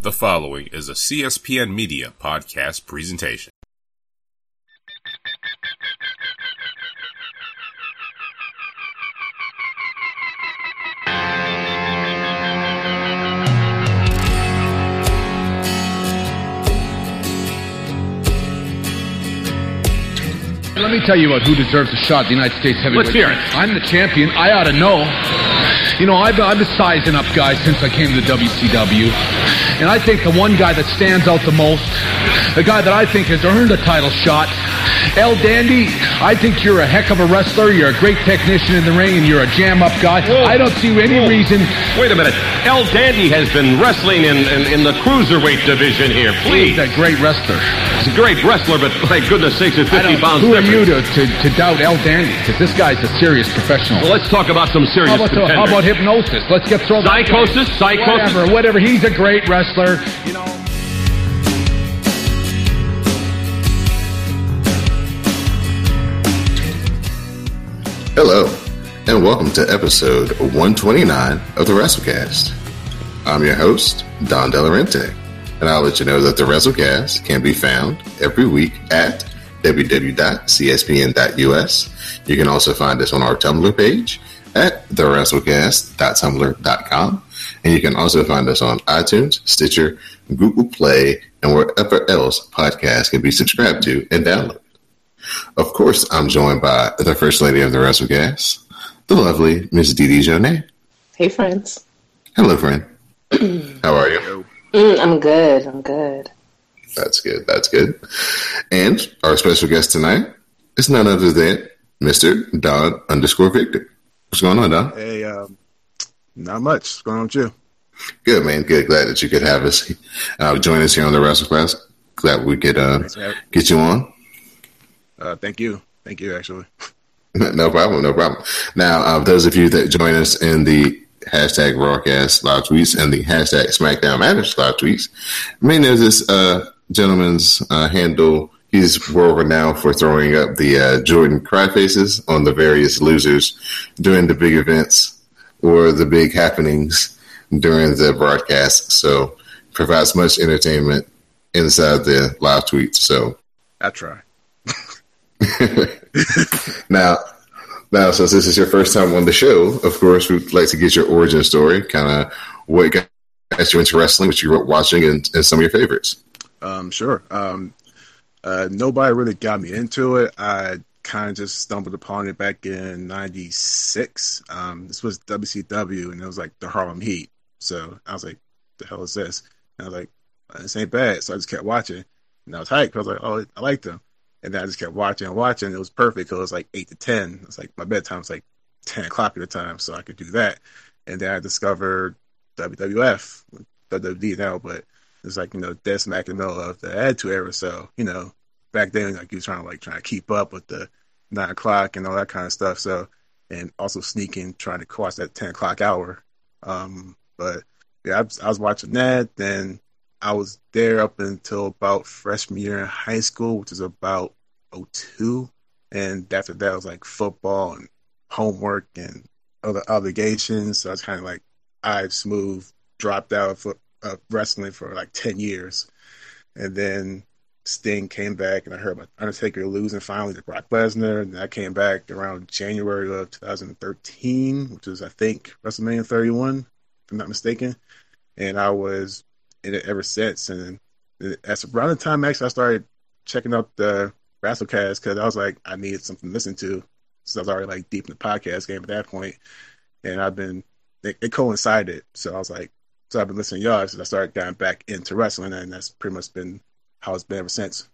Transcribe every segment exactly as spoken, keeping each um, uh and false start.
The following is a C S P N Media podcast presentation. Let me tell you about who deserves a shot at the United States heavyweight. Let's hear it. I'm the champion. I ought to know. You know, I've, I've been sizing up guys since I came to the W C W. And I think the one guy that stands out the most, the guy that I think has earned a title shot, El Dandy, I think you're a heck of a wrestler. You're a great technician in the ring, and you're a jam-up guy. Whoa. I don't see any Whoa. reason. Wait a minute. El Dandy has been wrestling in, in, in the cruiserweight division here. Please. He's a great wrestler. He's a great wrestler, but my goodness sakes, it's fifty pounds Who are you difference. to, to, to doubt El Dandy? Because this guy's a serious professional. Well, let's talk about some serious How about, the, contenders. how about hypnosis? Let's get thrown. Psychosis? Psychosis? Whatever, whatever. He's a great wrestler. You know. Hello, and welcome to episode one twenty-nine of the WrestleCast. I'm your host, Don Delarente, and I'll let you know that the WrestleCast can be found every week at w w w dot c s p n dot u s. You can also find us on our Tumblr page at the wrestlecast dot tumblr dot com, and you can also find us on iTunes, Stitcher, Google Play, and wherever else podcasts can be subscribed to and downloaded. Of course, I'm joined by the First Lady of the WrestleCast, the lovely Miss Dee Dee Jonay. Hey, friends. Hello, friend. How are you? Mm, I'm good. I'm good. That's good. That's good. And our special guest tonight is none other than Mister Don underscore Victor. What's going on, Don? Hey, um, not much. What's going on with you? Good, man. Good. Glad that you could have us uh, join us here on the WrestleCast. Glad we could uh, get you on. Uh, thank you. Thank you, actually. No problem. No problem. Now, uh, those of you that join us in the hashtag Rawcast live tweets and the hashtag SmackDown Matters live tweets may know this uh, gentleman's uh, handle. He's world renowned for throwing up the uh, Jordan cry faces on the various losers during the big events or the big happenings during the broadcast. So provides much entertainment inside the live tweets. So I try. now, now, since this is your first time on the show, of course, we'd like to get your origin story, kind of what got you into wrestling, what you were watching, and, and some of your favorites. Um, sure. Um, uh, nobody really got me into it. I kind of just stumbled upon it back in ninety-six. Um, this was W C W, and it was like the Harlem Heat. So I was like, the hell is this? And I was like, this ain't bad. So I just kept watching, and I was hyped. I was like, oh, I like them. And then I just kept watching and watching. It was perfect because it was like eight to ten. It's like my bedtime was like ten o'clock at the time, so I could do that. And then I discovered W W F, W W D now, but it's like, you know, dead smack in the middle of the Attitude Era. So, you know, back then, like, you was trying to like trying to keep up with the nine o'clock and all that kind of stuff. So, and also sneaking, trying to cross that ten o'clock hour. Um, but yeah, I was, I was watching that. Then I was there up until about freshman year in high school, which is about oh two. And after that, it was like football and homework and other obligations. So I was kind of like, I smooth dropped out of uh, wrestling for like ten years. And then Sting came back, and I heard about Undertaker losing finally to Brock Lesnar. And I came back around January of two thousand thirteen, which was, I think, WrestleMania thirty-one, if I'm not mistaken. And I was in it ever since. And that's around the time actually I started checking out the WrestleCast, because I was like, I needed something to listen to. So I was already like deep in the podcast game at that point. And I've been, it, it coincided. So I was like, so I've been listening to y'all since I started getting back into wrestling, and that's pretty much been how it's been ever since.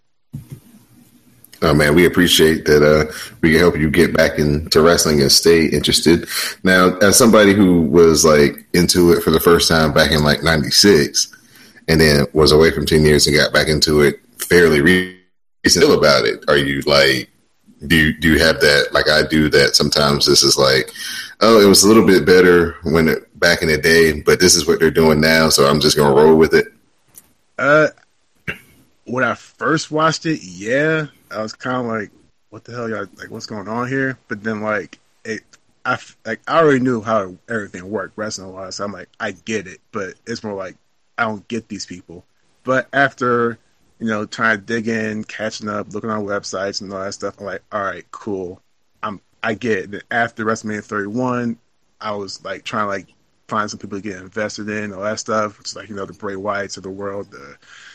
Oh man, we appreciate that uh, we can help you get back into wrestling and stay interested. Now, as somebody who was like into it for the first time back in like ninety-six, and then was away from ten years and got back into it fairly recently about it, are you like, do you, do you have that, like I do, that sometimes this is like, oh, it was a little bit better when it, back in the day, but this is what they're doing now, so I'm just going to roll with it? Uh, when I first watched it, yeah, I was kind of like, what the hell, y'all, like, what's going on here? But then, like, it, I, like, I already knew how everything worked wrestling-wise, so I'm like, I get it, but it's more like, I don't get these people. But after, you know, trying to dig in, catching up, looking on websites and all that stuff, I'm like, all right, cool. I'm, I get it. And after WrestleMania thirty-one, I was like trying to like find some people to get invested in, all that stuff. It's like, you know, the Bray Wyatts of the world, the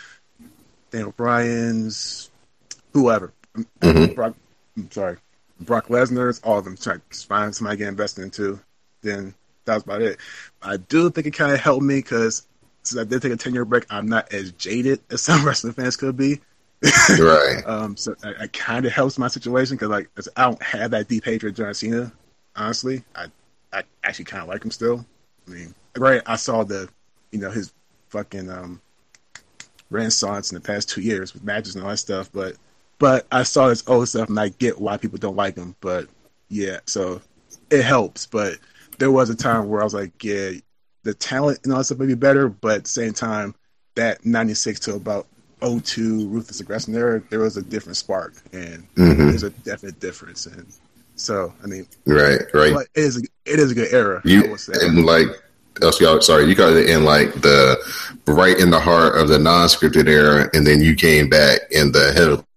Daniel Bryans, whoever. Mm-hmm. Brock, I'm sorry, Brock Lesnar's, all of them. Trying to find somebody to get invested into. Then that was about it. I do think it kind of helped me because since I did take a ten-year break, I'm not as jaded as some wrestling fans could be. Right. um, so I, I kind of helps my situation because like I don't have that deep hatred for John Cena. Honestly, I I actually kind of like him still. I mean, right? I saw the, you know, his fucking um, renaissance in the past two years with matches and all that stuff, but but I saw his old stuff and I get why people don't like him. But yeah, so it helps. But there was a time where I was like, yeah, the talent and all that stuff may be better, but at the same time, that ninety-six to about oh two Ruthless Aggression era, there was a different spark, and Mm-hmm. there's a definite difference. And so, I mean, Right, right. but it is a, it is a good era. I You would say. and like, else y'all, sorry, you got it in like the right in the heart of the non-scripted era, and then you came back in the heavily.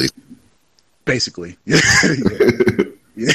Basically, yeah, yeah.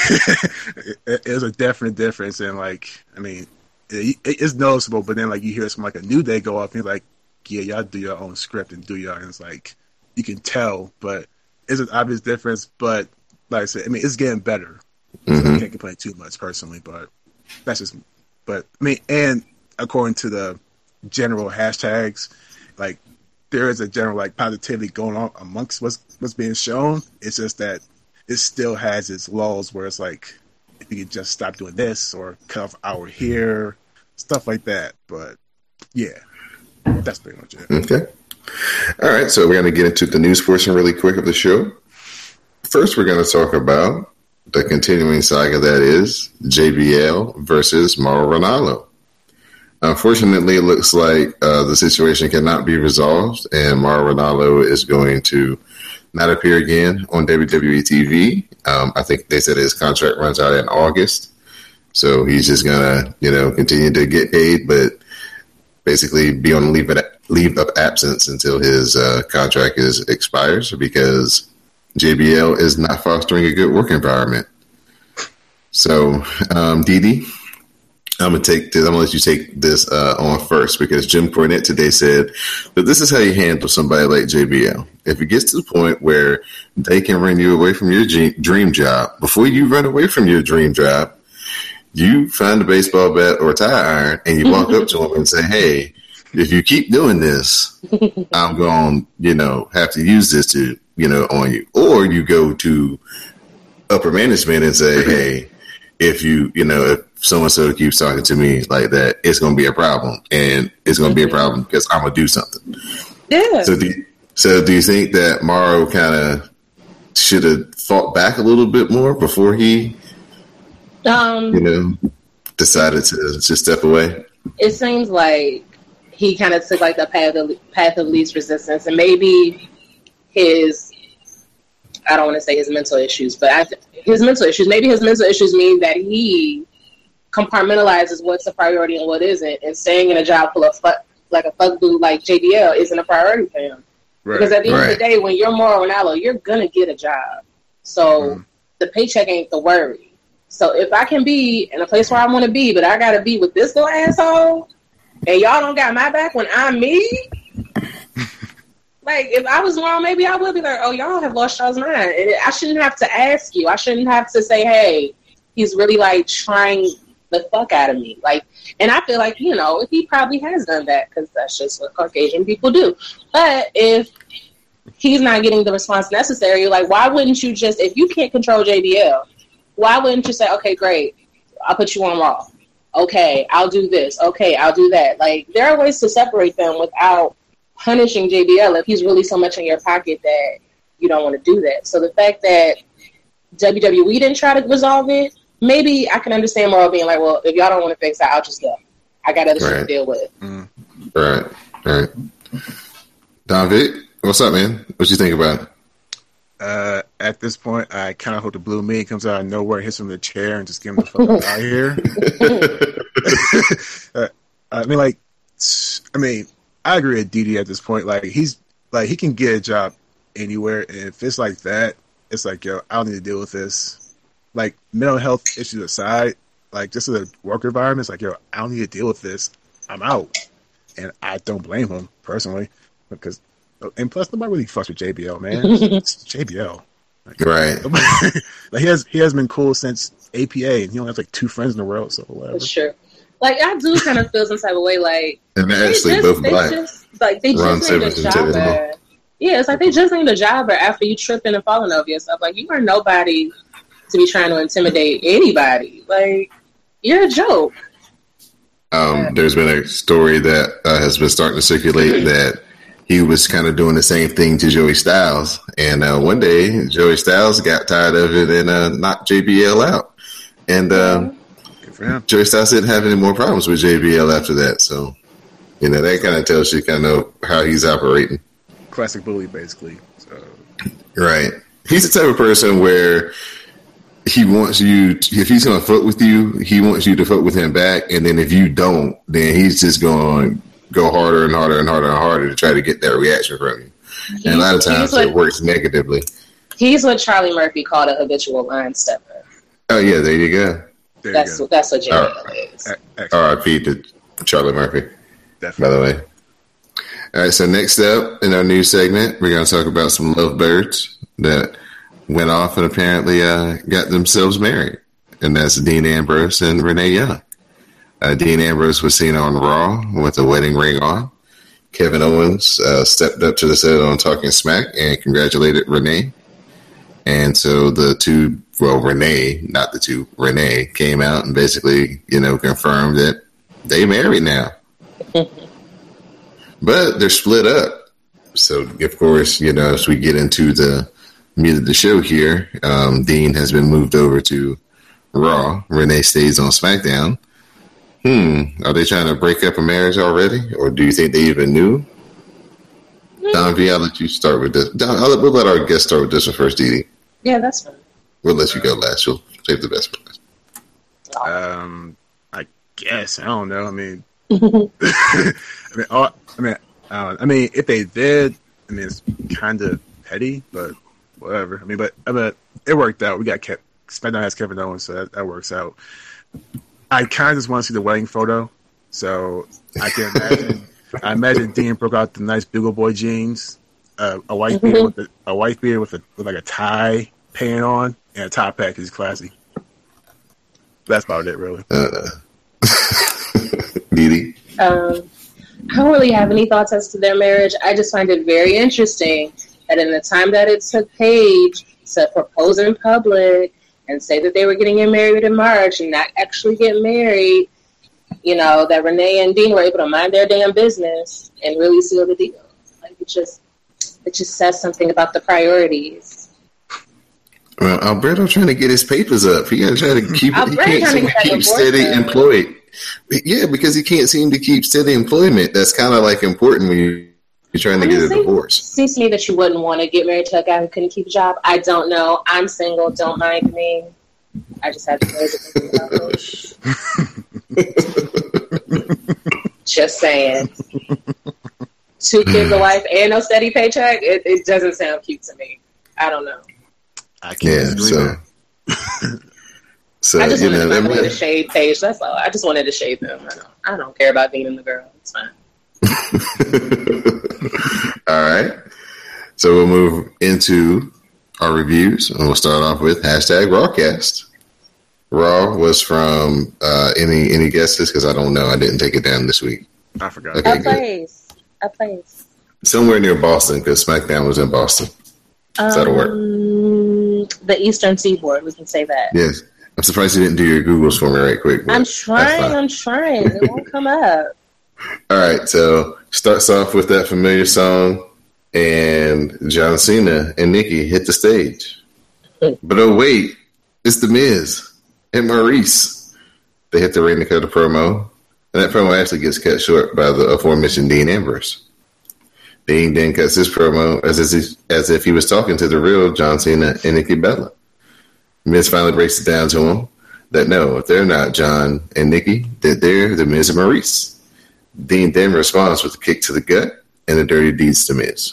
it, it's a definite difference, and like, I mean, it, it's noticeable. But then, like, you hear some like a New Day go off, and you're like, yeah, y'all do your own script and do your, and it's like you can tell, but it's an obvious difference. But like I said, I mean, it's getting better. So Mm-hmm. I can't complain too much personally, but that's just. But I mean, and according to the general hashtags, like there is a general like positivity going on amongst what's what's being shown. It's just that it still has its laws where it's like if you could just stop doing this or cut off hour here, stuff like that. But yeah, that's pretty much it. Okay. All right, so we're going to get into the news portion really quick of the show. First, we're going to talk about the continuing saga that is J B L versus Mauro Ranallo. Unfortunately, it looks like uh, the situation cannot be resolved, and Mauro Ranallo is going to not appear again on W W E T V. Um, I think they said his contract runs out in August, so he's just going to, you know, continue to get paid, but basically be on leave of, leave of absence until his uh, contract is expires because J B L is not fostering a good work environment. So, um, Didi, I'm gonna take this. I'm gonna let you take this uh, on first because Jim Cornette today said that this is how you handle somebody like J B L. If it gets to the point where they can run you away from your g- dream job, before you run away from your dream job, you find a baseball bat or a tire iron and you walk up to them and say, "Hey, if you keep doing this, I'm going, you know, have to use this to, you know, on you." Or you go to upper management and say, "Hey, if you, you know, if so-and-so keeps talking to me like that, it's going to be a problem. And it's going to be a problem because I'm going to do something." Yeah. So do you, so do you think that Mauro kind of should have fought back a little bit more before he, Um, you know, decided to just step away? it seems like he kind of took like the path of path of least resistance, and maybe his, I don't want to say his mental issues, but I th- his mental issues, maybe his mental issues mean that he compartmentalizes what's a priority and what isn't, and staying in a job full of fuck, like a fuck dude like J B L isn't a priority for him. Right. Because at the end Right. of the day, when you're Mauro Ranallo, you're gonna get a job. So Mm. the paycheck ain't the worry. So if I can be in a place where I want to be, but I gotta be with this little asshole, and y'all don't got my back when I'm me. Like, if I was wrong, maybe I would be like, oh, y'all have lost y'all's mind. And I shouldn't have to ask you. I shouldn't have to say, hey, he's really, like, trying the fuck out of me. Like, and I feel like, you know, he probably has done that because that's just what Caucasian people do. But if he's not getting the response necessary, like, why wouldn't you just, if you can't control J B L, why wouldn't you say, okay, great, I'll put you on Raw. Okay, I'll do this. Okay, I'll do that. Like, there are ways to separate them without punishing J B L if he's really so much in your pocket that you don't want to do that. So the fact that W W E didn't try to resolve it, maybe I can understand Mauro being like, well, if y'all don't want to fix that, I'll just go. I got other shit to Right. deal with. Mm. Right, right. Don Vic, what's up, man? What you think about it? Uh, at this point, I kind of hope the blue meat comes out of nowhere, hits him in the chair, and just get him the fuck out of here. uh, I mean, like, I mean, I agree with D D at this point. Like he's like he can get a job anywhere, and if it's like that, it's like yo, I don't need to deal with this. Like mental health issues aside, like just a work environment, it's like yo, I don't need to deal with this. I'm out, and I don't blame him personally because, and plus nobody really fucks with J B L, man. It's J B L, like, right? Like he has he has been cool since A P A, and he only has like two friends in the world, so whatever. For sure. Like I do kind of feel some type of way, like and they're actually just, both they black. Just, like they Ron just need a Simmons and jobber. Yeah, it's like they just need a jobber after you tripping and falling over yourself. Like you are nobody to be trying to intimidate anybody. Like you're a joke. Um, yeah. There's been a story that uh, has been starting to circulate that he was kind of doing the same thing to Joey Styles, and uh, one day Joey Styles got tired of it and uh, knocked J B L out, and. Um, Yeah. Joey Styles didn't have any more problems with J B L after that, so you know that kind of tells you kind of how he's operating. Classic bully, basically. So. Right, he's the type of person where he wants you. To, if he's going to fuck with you, he wants you to fuck with him back, and then if you don't, then he's just going to go harder and harder and harder and harder to try to get that reaction from you. He's, and a lot of times it works negatively. He's what Charlie Murphy called a habitual line stepper. Oh yeah, there you go. There that's what that's what J B L is. R I P to Charlie Murphy. Definitely. By the way. All right, so next up in our new segment, we're going to talk about some lovebirds that went off and apparently uh, got themselves married, and that's Dean Ambrose and Renee Young. Uh, Dean Ambrose was seen on Raw with a wedding ring on. Kevin Owens uh, stepped up to the set on Talking Smack and congratulated Renee. And so the two, well, Renee, not the two, Renee came out and basically, you know, confirmed that they married now. But they're split up. So, of course, you know, as we get into the meat of the show here, um, Dean has been moved over to Raw. Renee stays on SmackDown. Hmm. Are they trying to break up a marriage already? Or do you think they even knew? Don V, I'll let you start with this. Don, I'll, we'll let our guest start with this one first, Dee Dee. Yeah, that's fine. We'll let you go last. You'll save the best for last. Um, I guess. I don't know. I mean, I mean, all, I mean, uh, I mean, if they did, I mean, it's kind of petty, but whatever. I mean, but I mean, it worked out. We got kept. SmackDown has Kevin Owens, so that, that works out. I kind of just want to see the wedding photo, so I can imagine. I imagine Dean broke out the nice Bugle Boy jeans, uh, a white mm-hmm. beard with a, a white beard with a with like a tie pant on, and a top hat. He's classy. That's about it, really. Uh, Dee Dee? Um, I don't really have any thoughts as to their marriage. I just find it very interesting that in the time that it took Paige to propose in public and say that they were getting married in March and not actually get married, you know, that Renee and Dean were able to mind their damn business and really seal the deal. Like it just, it just says something about the priorities. Well, Alberto trying to get his papers up. He got to try to keep. He can't seem to keep steady employed. Yeah, because he can't seem to keep steady employment. That's kind of like important when you, you're trying to get a divorce. It seems to me that you wouldn't want to get married to a guy who couldn't keep a job. I don't know. I'm single. Don't mind me. I just have to know the Just saying. Two kids, a wife, and no steady paycheck. It, it doesn't sound cute to me. I don't know. I can't yeah, so, so I just you wanted know, to shade Paige. That's all. I just wanted to shade them. I don't, I don't care about being in the girl. It's fine. All right. So we'll move into our reviews, and we'll start off with hashtag Rawcast. Raw was from uh, any any guesses? Because I don't know. I didn't take it down this week. I forgot. Okay, a place. Good. A place. Somewhere near Boston, because SmackDown was in Boston. Um, That'll work. The Eastern Seaboard. We can say that. Yes. I'm surprised you didn't do your Googles for me right quick. I'm trying. I'm trying. It won't come up. All right. So starts off with that familiar song, and John Cena and Nikki hit the stage. But oh wait, it's The Miz and Maurice. They hit the ring to cut a promo, and that promo actually gets cut short by the aforementioned Dean Ambrose. Dean then cuts his promo as if, as if he was talking to the real John Cena and Nikki Bella. Miz finally breaks it down to him that no, they're not John and Nikki, that they're The Miz and Maurice. Dean then responds with a kick to the gut and the dirty deeds to Miz.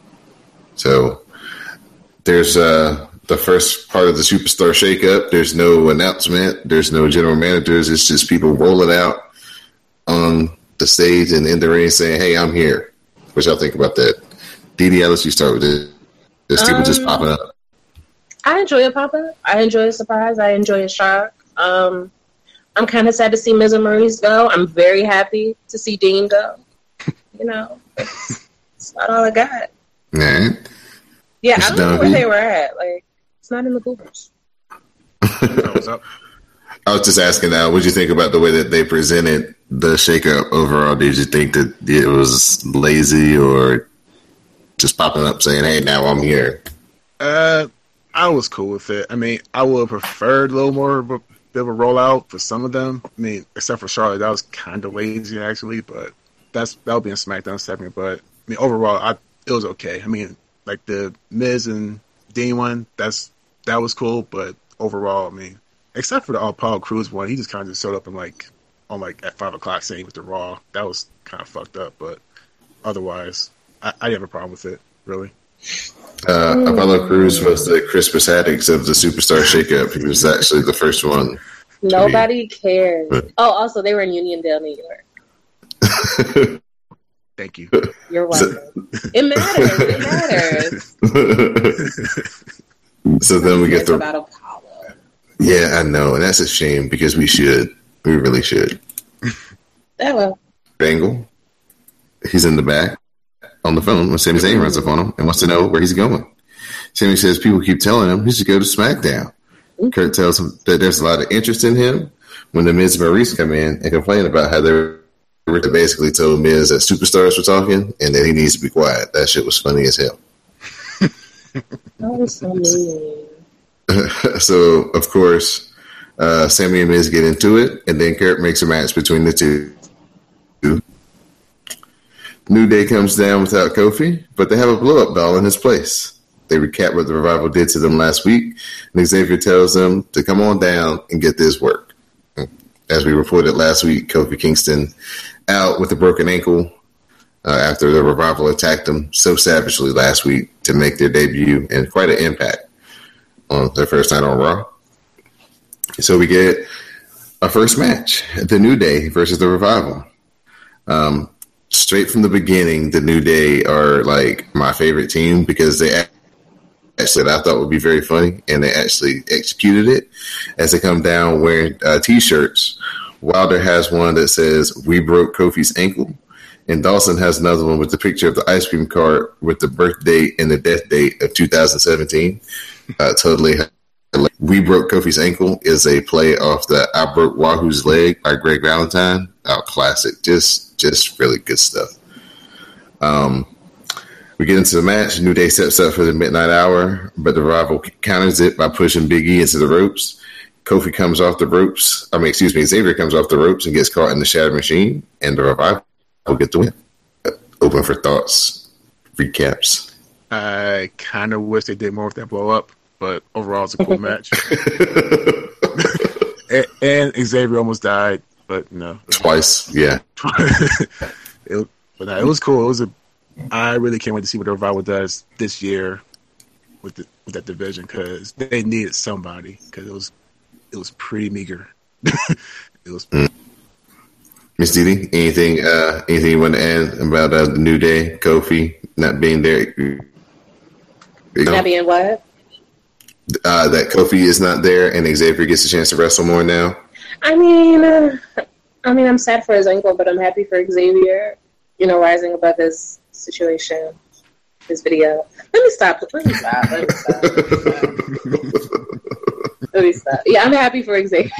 So there's uh, the first part of the Superstar shakeup. There's no announcement. There's no general managers. It's just people rolling out on the stage and in the ring saying, "Hey, I'm here." What y'all think about that? Dee Dee, I'll let you start with this. There's people um, just popping up. I enjoy a pop-up. I enjoy a surprise. I enjoy a shock. Um, I'm kind of sad to see Miz and Maurice go. I'm very happy to see Dean go. You know, it's, it's not all I got. Nah. Yeah, I don't know where they were at. Like, it's not in the Googles. What's up? I was just asking now, what did you think about the way that they presented the shakeup overall? Did you think that it was lazy or just popping up saying, "Hey, now I'm here"? Uh, I was cool with it. I mean, I would have preferred a little more of a bit of a rollout for some of them. I mean, except for Charlotte, that was kind of lazy actually, but that's that'll be in SmackDown segment. But I mean, overall, I it was okay. I mean, like the Miz and Dean one, that's that was cool, but overall, I mean, except for the Apollo Crews one, he just kind of just showed up and like on like at five o'clock saying with the Raw. That was kind of fucked up, but otherwise, I, I didn't have a problem with it really. Uh, Apollo Crews was the Crispus Attucks of the Superstar shakeup. He was actually the first one. Nobody cares. But, oh, also, they were in Uniondale, New York. Thank you. You're welcome. So, it matters. It matters. So then we get the about Apollo. Yeah, I know, and that's a shame because we should. We really should. That will. Angle. He's in the back on the phone when Sami Zayn runs up on him and wants to know where he's going. Sami says people keep telling him he should go to SmackDown. Mm-hmm. Kurt tells him that there's a lot of interest in him. When the Miz and Maurice come in and complain about how they basically told Miz that superstars were talking and that he needs to be quiet. That shit was funny as hell. That was so mean. So, of course, uh, Sami and Miz get into it, and then Kurt makes a match between the two. New Day comes down without Kofi, but they have a blow-up doll in his place. They recap what the Revival did to them last week, and Xavier tells them to come on down and get this work. As we reported last week, Kofi Kingston out with a broken ankle uh, after the Revival attacked him so savagely last week to make their debut and quite an impact on their first night on Raw. So we get our first match, the New Day versus the Revival. Um, straight from the beginning, the New Day are like my favorite team because they actually I thought would be very funny, and they actually executed it as they come down wearing uh, T-shirts. Wilder has one that says "We broke Kofi's ankle," and Dawson has another one with the picture of the ice cream cart with the birth date and the death date of two thousand seventeen. Uh, totally. "We broke Kofi's ankle" is a play off the "I broke Wahoo's leg" by Greg Valentine. Oh, classic. Just, just really good stuff. Um, we get into the match. New Day steps up for the Midnight Hour, but the Revival counters it by pushing Big E into the ropes. Kofi comes off the ropes. I mean, excuse me, Xavier comes off the ropes and gets caught in the Shatter Machine, and the Revival will get the win. Open for thoughts, recaps. I kind of wish they did more with that blow up, but overall it's a cool match. and, and Xavier almost died, but no. Twice, yeah. it, but no, it was cool. It was a. I really can't wait to see what the Revival does this year with the, with that division because they needed somebody because it was it was pretty meager. it was. Mm. Miss Didi, anything? Uh, anything you want to add about uh, the New Day, Kofi not being there? You know? Not being what? Uh, that Kofi is not there, and Xavier gets a chance to wrestle more now. I mean, uh, I mean, I'm sad for his ankle, but I'm happy for Xavier. You know, rising above his situation, his video. Let me stop. Let me stop. Let me stop. Let me stop. Let me stop. Yeah, I'm happy for Xavier.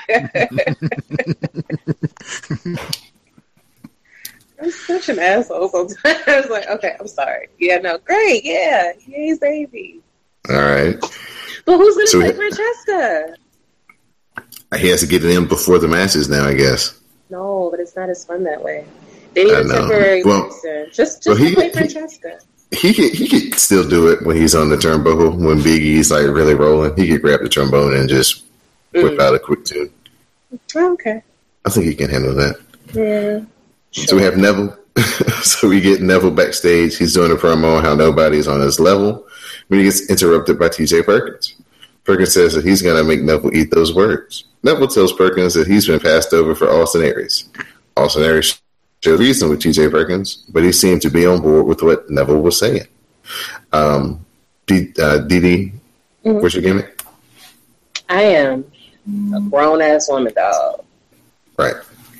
I'm such an asshole sometimes. I was like, okay, I'm sorry. Yeah, no, great. Yeah, yay, baby. All right. But who's going to so play Francesca? He has to get it in before the matches now, I guess. No, but it's not as fun that way. They need a temporary well, person. Just, just well, he, play Francesca. He, he could he could still do it when he's on the turnbuckle. When Big E's like really rolling, he could grab the trombone and just whip mm. out a quick tune. Okay. I think he can handle that. Yeah. Sure. So we have Neville. So we get Neville backstage. He's doing a promo on how nobody's on his level. When he gets interrupted by T J Perkins. Perkins says that he's going to make Neville eat those words. Neville tells Perkins that he's been passed over for Austin Aries. Austin Aries showed reason with T J Perkins, but he seemed to be on board with what Neville was saying. Um, D- uh, Didi, mm-hmm. What's your gimmick? I am a grown-ass woman, dog. Right.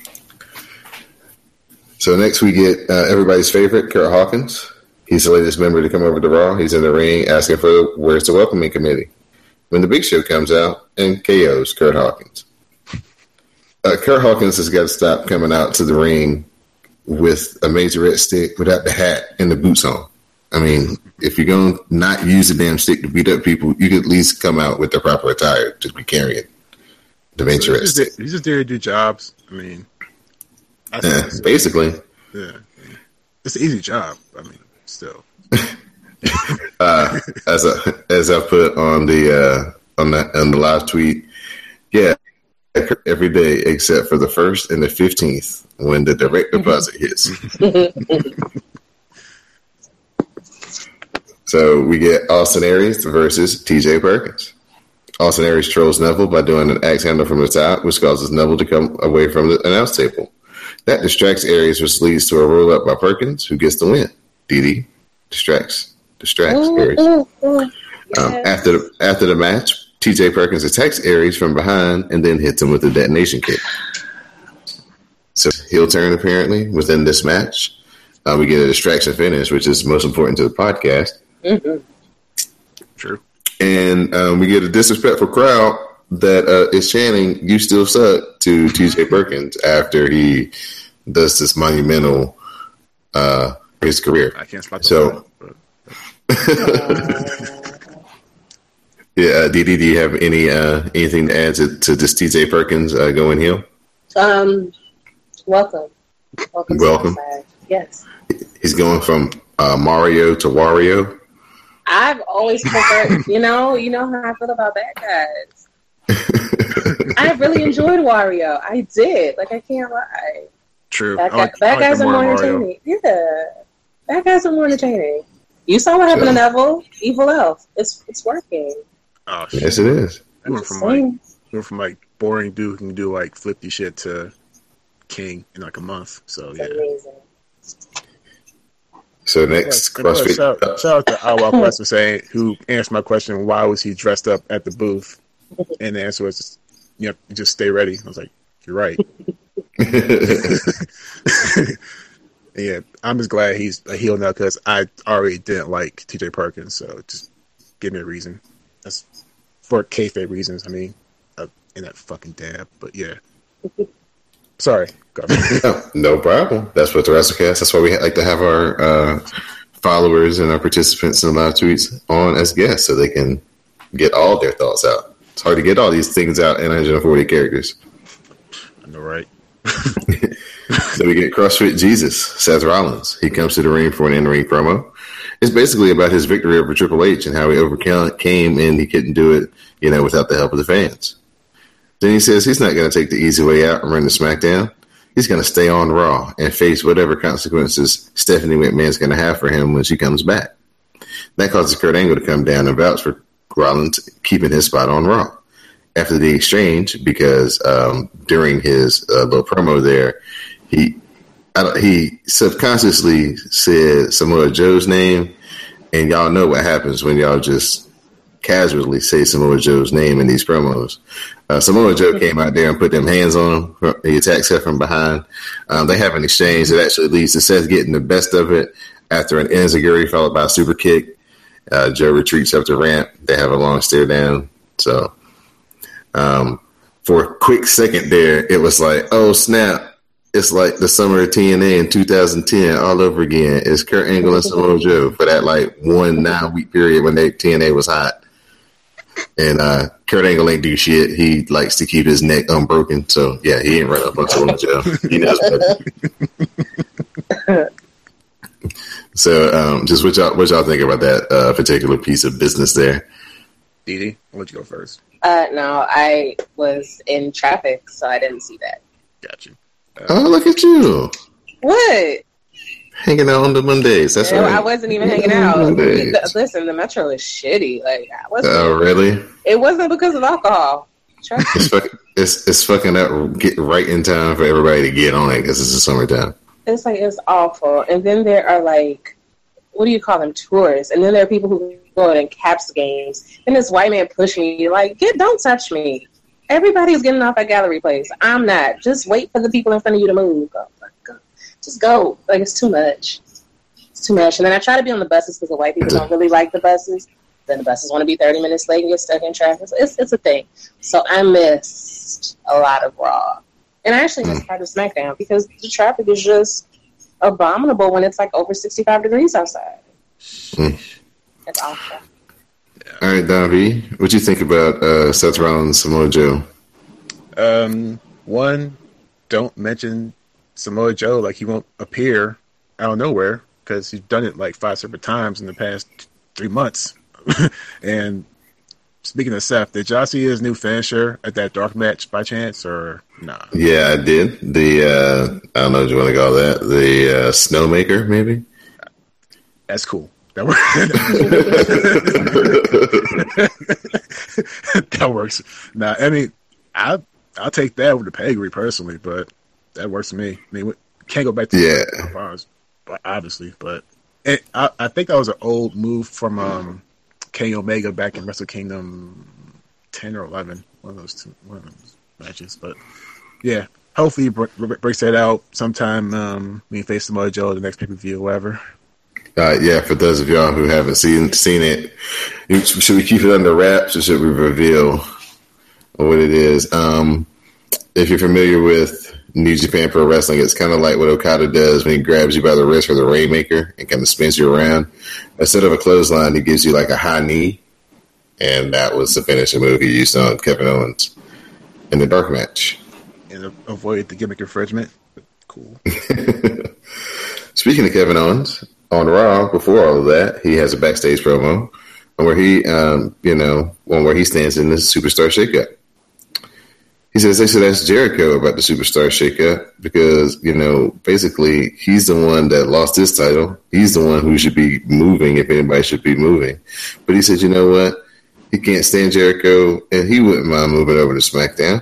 So next we get uh, everybody's favorite, Kurt Hawkins. He's the latest member to come over to Raw. He's in the ring asking for where's the welcoming committee. When the Big Show comes out and K Os Kurt Hawkins. Uh, Kurt Hawkins has got to stop coming out to the ring with a major red stick without the hat and the boots on. I mean, if you're going to not use the damn stick to beat up people, you could at least come out with the proper attire to be carrying the major so red stick. He's just there to do jobs. I mean, I yeah, basically. Yeah. It's an easy job. I mean, still. uh, as I, as I put on the uh, on the on the live tweet, yeah, every day except for the first and the fifteenth when the direct deposit hits. So we get Austin Aries versus T J Perkins. Austin Aries trolls Neville by doing an axe handle from the top, which causes Neville to come away from the announce table. That distracts Aries, which leads to a roll up by Perkins, who gets the win. Didi distracts distracts Aries. Um, after the, after the match, T J Perkins attacks Aries from behind and then hits him with a detonation kick. So heel turn apparently within this match. Uh, we get a distraction finish, which is most important to the podcast. Mm-hmm. True. And um, we get a disrespectful crowd that uh, is chanting "You still suck" to T J Perkins after he does this monumental uh, his career. I can't spot so. But... yeah, uh, Didi, do you have any uh, anything to add to, to this T J Perkins uh, going heel? Um, welcome, welcome. Welcome. Yes. He's going from uh, Mario to Wario. I've always preferred, you know, you know how I feel about bad guys. I really enjoyed Wario. I did. Like, I can't lie. True. Bad, guy, like, bad like guys are more Mario. entertaining. Yeah. Bad guys are more entertaining. You saw what happened Sure. to Neville? Evil Elf. It's it's working. Oh, shit. Yes, it is. We went from like we went from like boring dude who can do like flippy shit to king in like a month. So It's yeah. amazing. So next, And plus, CrossFit. shout, shout out to Outlaw Quest for saying who answered my question. Why was he dressed up at the booth? And the answer was, you know, just stay ready. I was like, you're right. Yeah, I'm just glad he's a heel now because I already didn't like T J Perkins. So just give me a reason. That's for kayfabe reasons. I mean, uh, in that fucking dab. But yeah. Sorry. Go no, no problem. That's what the WrestleCast. That's why we like to have our uh, followers and our participants in live tweets on as guests so they can get all their thoughts out. It's hard to get all these things out in one hundred forty characters. I know, right? So we get CrossFit Jesus, Seth Rollins. He comes to the ring for an in-ring promo. It's basically about his victory over Triple H and how he overcame and he couldn't do it, you know, without the help of the fans. Then he says he's not going to take the easy way out and run to SmackDown. He's going to stay on Raw and face whatever consequences Stephanie McMahon's going to have for him when she comes back. That causes Kurt Angle to come down and vouch for Rollins keeping his spot on Raw. After the exchange, because um, during his uh, little promo there, he I don't, he subconsciously said Samoa Joe's name, and y'all know what happens when y'all just casually say Samoa Joe's name in these promos. Uh, Samoa Joe came out there and put them hands on him. He attacks Seth from behind. Um, they have an exchange that actually leads to Seth getting the best of it after an enziguri followed by a super kick. Uh, Joe retreats up the ramp. They have a long stare down. So um, for a quick second there, it was like, oh, snap. It's like the summer of T N A in two thousand ten all over again. It's Kurt Angle and Samoa Joe for that like one nine-week period when they, T N A was hot. And uh, Kurt Angle ain't do shit. He likes to keep his neck unbroken. So, yeah, he ain't run up on Samoa Joe. He knows better. So, um, just what y'all, what y'all think about that uh, particular piece of business there? Didi, I'll let you go first. Uh, no, I was in traffic, so I didn't see that. Got you. Uh, Oh, look at you. What? Hanging out on the Mondays. That's yeah, right. I wasn't even hanging out. The, listen, the Metro is shitty. Like, I wasn't. Oh, really? It wasn't because of alcohol. It's, fuck, it's it's fucking up. Get right in time for everybody to get on it because it's the summertime. It's like it's awful. And then there are like, what do you call them? Tourists. And then there are people who go in Caps games. And this white man pushed me like, get, don't touch me. Everybody's getting off at Gallery Place. I'm not. Just wait for the people in front of you to move. Go, go. Just go. Like, it's too much. It's too much. And then I try to be on the buses because the white people don't really like the buses. Then the buses want to be thirty minutes late and get stuck in traffic. It's, it's a thing. So I missed a lot of Raw. And I actually missed part of SmackDown because the traffic is just abominable when it's like over sixty-five degrees outside. Mm. It's awful. All right, Don V, what do you think about uh, Seth Rollins, Samoa Joe? Um, one, don't mention Samoa Joe like he won't appear out of nowhere because he's done it like five separate times in the past three months. And speaking of Seth, did y'all see his new finisher at that dark match by chance or nah? Yeah, I did. The uh, I don't know what you want to call that. The uh, Snowmaker, maybe. That's cool. That works. That works. Now, I mean, I I'll take that over the pedigree personally, but that works for me. I mean, can't go back to yeah, the obviously, but it, I I think that was an old move from um, Kenny Omega back in Wrestle Kingdom ten or eleven, one of those two, one of those matches. But yeah, hopefully he breaks that out sometime. Um, when he faces Samoa Joe the next pay per view or whatever. Uh, yeah, for those of y'all who haven't seen seen it, should we keep it under wraps or should we reveal what it is? Um, if you're familiar with New Japan Pro Wrestling, it's kind of like what Okada does when he grabs you by the wrist for the Rainmaker and kind of spins you around. Instead of a clothesline, he gives you like a high knee, and that was the finishing move he used on Kevin Owens in the dark match. And avoid the gimmick infringement. Cool. Speaking of Kevin Owens, on Raw, before all of that, he has a backstage promo where he, um, you know, one where he stands in the Superstar Shakeup. He says they should ask Jericho about the Superstar Shakeup because, you know, basically he's the one that lost his title. He's the one who should be moving if anybody should be moving. But he said, you know what? He can't stand Jericho and he wouldn't mind moving over to SmackDown.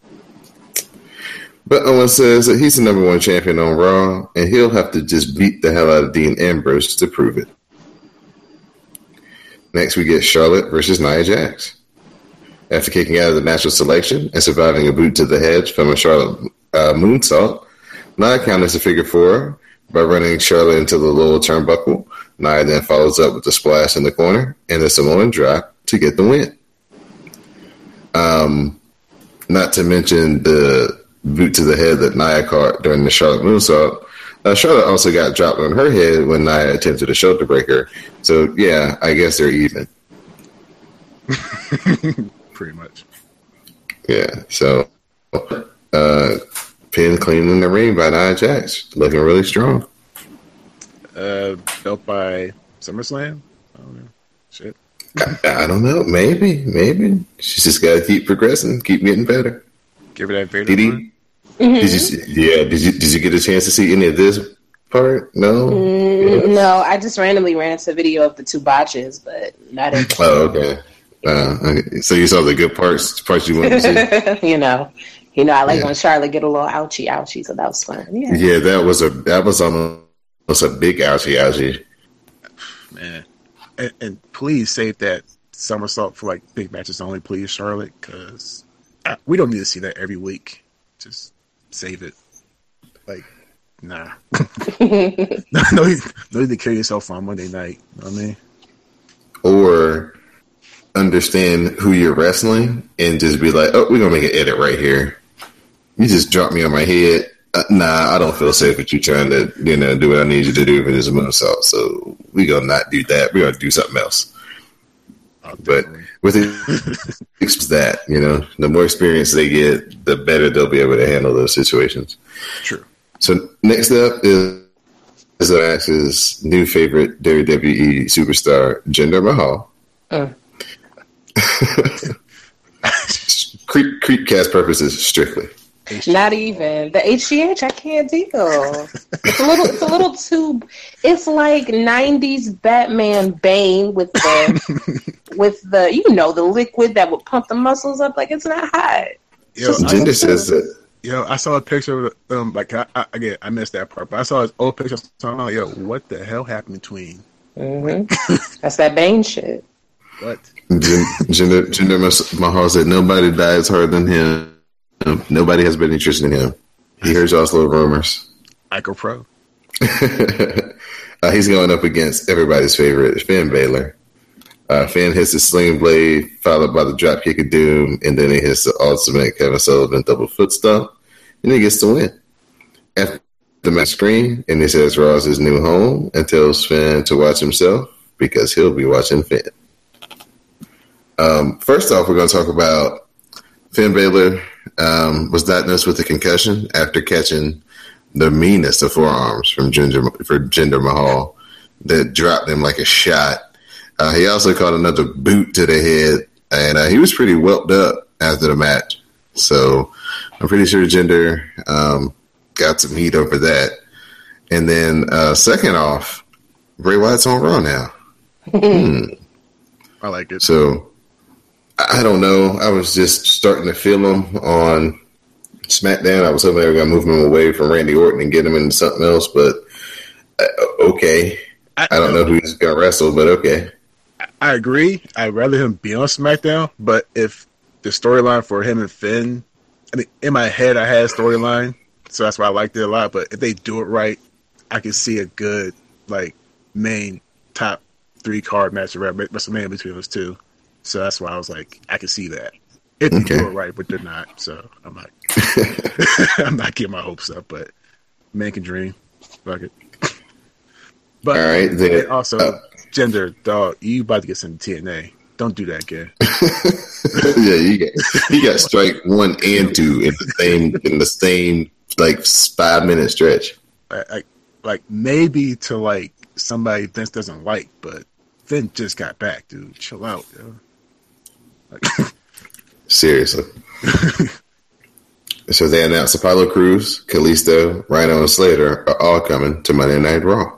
But Owens says that he's the number one champion on Raw, and he'll have to just beat the hell out of Dean Ambrose to prove it. Next, we get Charlotte versus Nia Jax. After kicking out of the natural selection and surviving a boot to the head from a Charlotte uh, moonsault, Nia counters a figure four by running Charlotte into the lower turnbuckle. Nia then follows up with a splash in the corner and a Samoan drop to get the win. Um, not to mention the boot to the head that Nia caught during the Charlotte moonsault. Uh, Charlotte also got dropped on her head when Nia attempted a shoulder breaker. So, yeah, I guess they're even. Pretty much. Yeah, so uh, pin clean in the ring by Nia Jax. Looking really strong. Uh, built by SummerSlam? I don't know. Shit. I, I don't know. Maybe. Maybe. She's just got to keep progressing, keep getting better. Give her that Vader did he, line. Mm-hmm. Did you, yeah, did you did you get a chance to see any of this part? No? Mm, no, I just randomly ran into a video of the two botches, but not in. Oh, okay. Uh, okay. So you saw the good parts, parts you wanted to see? you know, you know, I like yeah. when Charlotte get a little ouchie, ouchie, so that was fun. Yeah, yeah, that was a that was almost a big ouchie, ouchie. Man, and, and please save that somersault for like big matches only, please, Charlotte, because we don't need to see that every week. Just save it. Like, nah. no, no, no need to kill yourself on Monday night. You know what I mean? Or understand who you're wrestling and just be like, oh, we're going to make an edit right here. You just drop me on my head. Uh, nah, I don't feel safe with you trying to, you know, do what I need you to do for this moonsault. So we're going to not do that. We're going to do something else. Oh, but with it, it's that, you know, the more experience they get, the better they'll be able to handle those situations. True. So next up is, is Ax's new favorite W W E superstar, Jinder Mahal. Uh. Creep, creep cast purposes strictly. Not even the H G H. I can't deal. It's a little. It's a little too. It's like nineties Batman Bane with the with the you know the liquid that would pump the muscles up. Like it's not hot. Yo, Ginger says that. Yo, I saw a picture of um like I, I, again I missed that part, but I saw his old picture. So I'm like, yo, what the hell happened between? Mm-hmm. That's that Bane shit. What? Jinder, Jinder Mahal said nobody dies harder than him. Nobody has been interested in him. He hears y'all's little rumors. Ico Pro. uh, he's going up against everybody's favorite, Finn Balor. Uh, Finn hits the sling blade, followed by the drop kick of doom, and then he hits the ultimate Kevin Sullivan double foot stomp, and he gets the win. After the match screen, and he says Raw is his new home, and tells Finn to watch himself because he'll be watching Finn. Um, first off, we're going to talk about Finn Balor um, was diagnosed with a concussion after catching the meanest of forearms from Jinder, for Jinder Mahal that dropped him like a shot. Uh, he also caught another boot to the head, and uh, he was pretty whelped up after the match. So I'm pretty sure Jinder um, got some heat over that. And then uh, second off, Bray Wyatt's on Raw now. hmm. I like it. So I don't know. I was just starting to feel him on SmackDown. I was hoping they were going to move him away from Randy Orton and get him into something else, but uh, okay. I, I don't know who he's going to wrestle, but okay. I agree. I'd rather him be on SmackDown, but if the storyline for him and Finn, I mean, in my head, I had a storyline, so that's why I liked it a lot, but if they do it right, I can see a good, like, main top three card match at WrestleMania between those two. So that's why I was like, I can see that. If they okay. do it right, but they're not. So I'm not, I'm not getting my hopes up, but man can dream. Fuck it. But all right, then, also, uh, Jinder, dog, you about to get some T N A. Don't do that again. yeah, you got you got strike one and two in the same in the same like five minute stretch. Like, like maybe to like somebody Vince doesn't like, but Finn just got back, dude. Chill out, yo. Like, seriously. So they announced Apollo Crews, Kalisto, Rhino, and Slater are all coming to Monday Night Raw.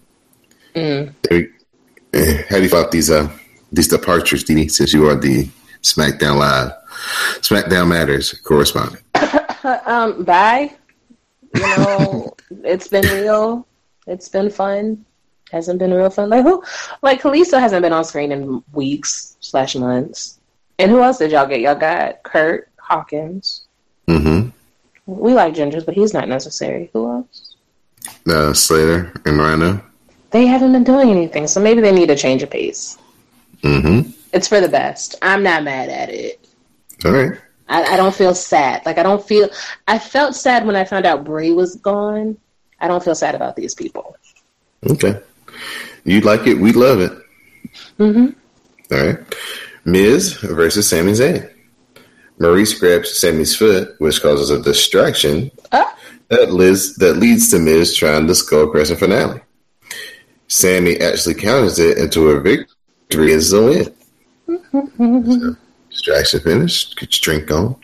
Mm. How do you feel these uh these departures, Dini, since you are the SmackDown Live, SmackDown Matters correspondent? um, bye. You know, it's been real. It's been fun. Hasn't been real fun. Like who? Like Kalisto hasn't been on screen in weeks slash months. And who else did y'all get? Y'all got Kurt Hawkins. Mm-hmm. We like Gingers, but he's not necessary. Who else? Uh, Slater and Rhino. They haven't been doing anything, so maybe they need a change of pace. Mm-hmm. It's for the best. I'm not mad at it. All right. I, I don't feel sad. Like I don't feel. I felt sad when I found out Bray was gone. I don't feel sad about these people. Okay. You like it, we love it. Mm-hmm. All right. Miz versus Sami Zayn. Maurice grabs Sammy's foot, which causes a distraction ah. that, liz, that leads to Miz trying the Skull Crescent finale. Sammy actually counters it into a victory as a win. Mm-hmm. So, distraction finished. Get your drink on.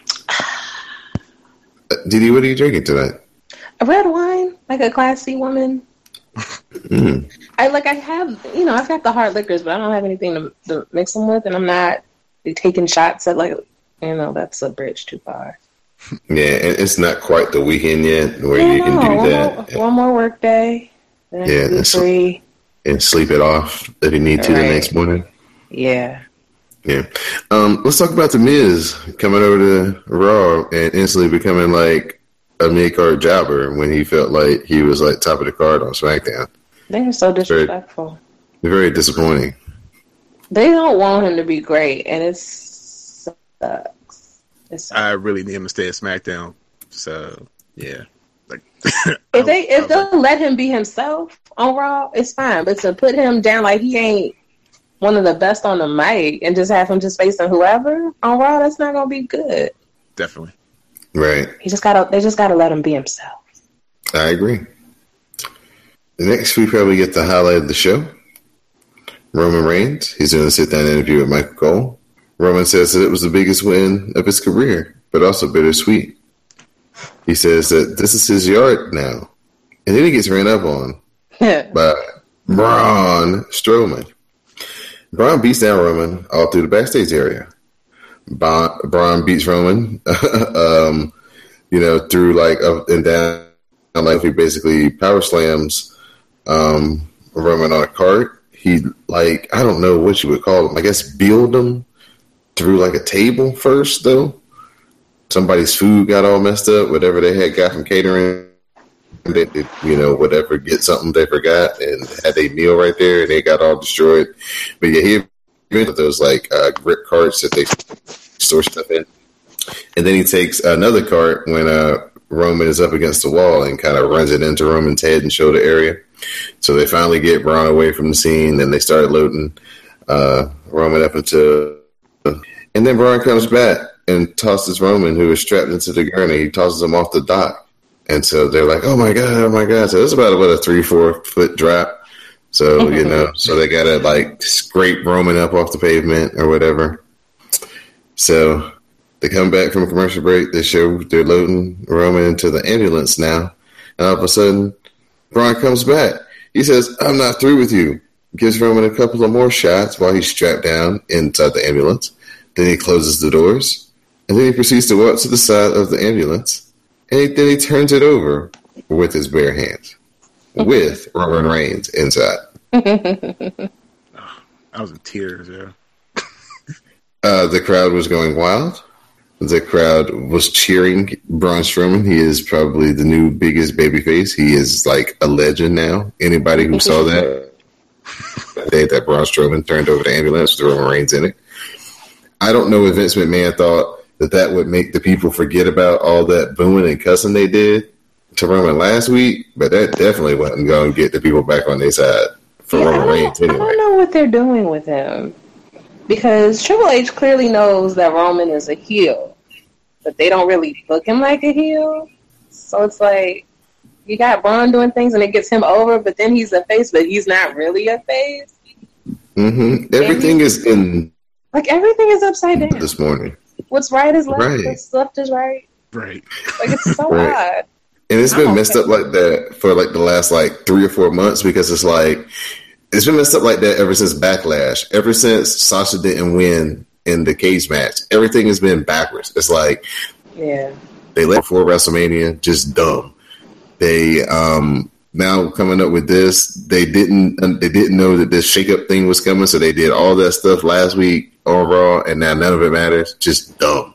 Uh, Didi, what are you drinking tonight? A red wine, like a classy woman. Mm. I like. I have, you know, I've got the hard liquors, but I don't have anything to, to mix them with, and I'm not taking shots at like, you know, that's a bridge too far. Yeah, and it's not quite the weekend yet where yeah, you can no, do one that. More, one more work day. Then Yeah, be and, free. and sleep it off if you need to Right. the next morning. Yeah. Yeah. Um, let's talk about The Miz coming over to Raw and instantly becoming like a mid-card jobber when he felt like he was like top of the card on SmackDown. They are so disrespectful. Very, very disappointing. They don't want him to be great, and it sucks. It sucks. I really need him to stay at SmackDown. So yeah, like if they if they'll like, let him be himself on Raw, it's fine. But to put him down like he ain't one of the best on the mic and just have him just facing whoever on Raw, that's not gonna be good. definitely. Right. He just gotta they just gotta let him be himself. I agree. Next, we probably get the highlight of the show. Roman Reigns. He's doing a sit-down interview with Michael Cole. Roman says that it was the biggest win of his career, but also bittersweet. He says that this is his yard now. And then he gets ran up on by Braun Strowman. Braun beats down Roman all through the backstage area. Braun, Braun beats Roman, um, you know, through like up and down. Like he basically power slams um, Roman on a cart. He like I don't know what you would call him. I guess build him through like a table first though. Somebody's food got all messed up, whatever they had got from catering. They did, you know, whatever, get something they forgot and had a meal right there and they got all destroyed. But yeah, he invented those like uh, grip carts that they store stuff in. And then he takes another cart when uh, Roman is up against the wall and kind of runs it into Roman's head and shoulder area. So they finally get Braun away from the scene and they start loading uh, Roman up into. And then Braun comes back and tosses Roman, who is strapped into the gurney. He tosses him off the dock. And so they're like, oh, my God, oh, my God. So it's about, what, a three, four foot drop. So, you know, so they got to, like, scrape Roman up off the pavement or whatever. So they come back from a commercial break. They show they're loading Roman into the ambulance now. And all of a sudden, Braun comes back. He says, I'm not through with you. Gives Roman a couple of more shots while he's strapped down inside the ambulance. Then he closes the doors. And then he proceeds to walk to the side of the ambulance. And he, then he turns it over with his bare hands, with Roman Reigns inside. I was in tears, yeah. uh, the crowd was going wild. The crowd was cheering Braun Strowman. He is probably the new biggest babyface. He is like a legend now. Anybody who saw that the day that Braun Strowman turned over the ambulance with Roman Reigns in it. I don't know if Vince McMahon thought that that would make the people forget about all that booing and cussing they did to Roman last week, but that definitely wasn't going to get the people back on their side for yeah, Roman Reigns anyway. I don't know what they're doing with him, because Triple H clearly knows that Roman is a heel, but they don't really book him like a heel. So it's like, you got Braun doing things and it gets him over, but then he's a face, but he's not really a face. Mm-hmm. Everything is in... Like, everything is upside down. This morning. What's right is left, right. what's left is right. Right. Like, it's so right. odd. And it's been I'm messed okay. up like that for like the last like three or four months because it's like, it's been messed up like that ever since Backlash. Ever since Sasha didn't win in the cage match, everything has been backwards. It's like, yeah, they let before WrestleMania, just dumb. They, um, now coming up with this, they didn't, they didn't know that this shakeup thing was coming. So they did all that stuff last week on Raw and now none of it matters. Just dumb.